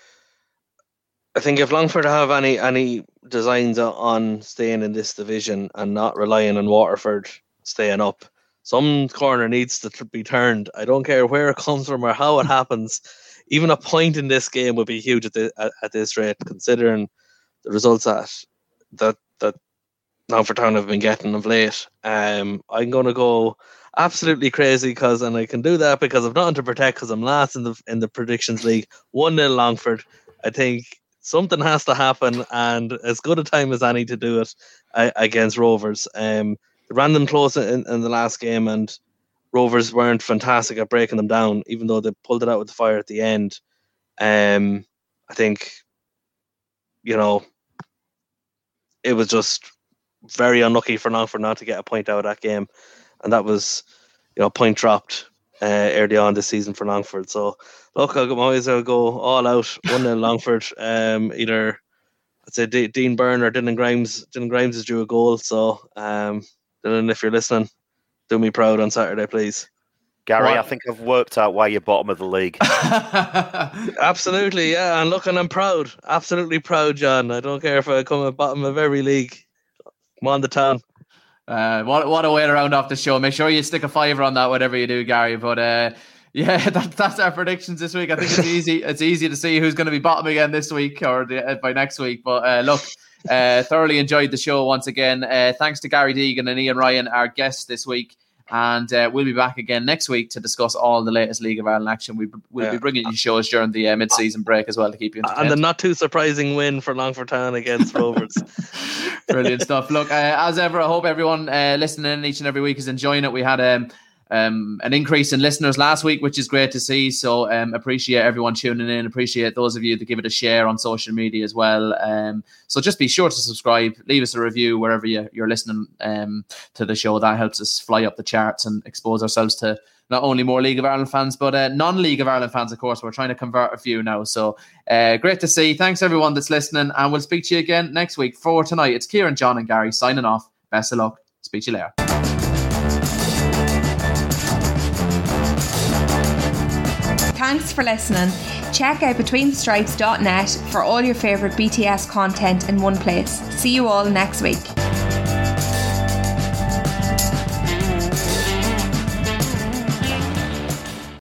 I think if Longford have any any designs on staying in this division and not relying on Waterford staying up, some corner needs to be turned. I don't care where it comes from or how it happens. Even a point in this game would be huge at, the, at, at this rate, considering the results that that that Longford Town have been getting of late. Um, I'm going to go absolutely crazy because, and I can do that because I've nothing to protect because I'm last in the in the predictions league. one nil Longford. I think something has to happen, and as good a time as any to do it uh, against Rovers. Um, they ran them close in, in the last game, and Rovers weren't fantastic at breaking them down, even though they pulled it out with the fire at the end. Um, I think, you know, it was just very unlucky for Longford not to get a point out of that game. And that was, you know, a point dropped uh, early on this season for Longford. So, look, I'll go, I'll go all out, one nil Longford. Um, either, I'd say D- Dean Byrne or Dylan Grimes. Dylan Grimes has drew a goal. So, um, Dylan, if you're listening, do me proud on Saturday, please. Gary, What? I think I've worked out why you're bottom of the league. Absolutely, yeah. And look, and I'm proud. Absolutely proud, John. I don't care if I come at bottom of every league. I'm on the town. Uh, what what a way to round off the show. Make sure you stick a fiver on that, whatever you do, Gary. But uh, yeah, that, that's our predictions this week. I think it's easy. It's easy to see who's going to be bottom again this week or the, uh, by next week. But uh, look, uh, thoroughly enjoyed the show once again. Uh, thanks to Gary Deegan and Ian Ryan, our guests this week. And uh, we'll be back again next week to discuss all the latest League of Ireland action. We, we'll yeah. be bringing you shows during the uh, mid-season break as well to keep you entertained. And the not too surprising win for Longford Town against Rovers. Brilliant stuff. Look, uh, as ever, I hope everyone uh, listening each and every week is enjoying it. We had um, um, an increase in listeners last week, which is great to see. So um, appreciate everyone tuning in. Appreciate those of you that give it a share on social media as well. Um, so just be sure to subscribe. Leave us a review wherever you, you're listening um, to the show. That helps us fly up the charts and expose ourselves to not only more League of Ireland fans, but uh, non-League of Ireland fans, of course. We're trying to convert a few now. So uh, great to see. Thanks, everyone that's listening. And we'll speak to you again next week. For tonight, it's Kieran, John and Gary signing off. Best of luck. Speak to you later. Thanks for listening. Check out between the stripes dot net for all your favourite B T S content in one place. See you all next week.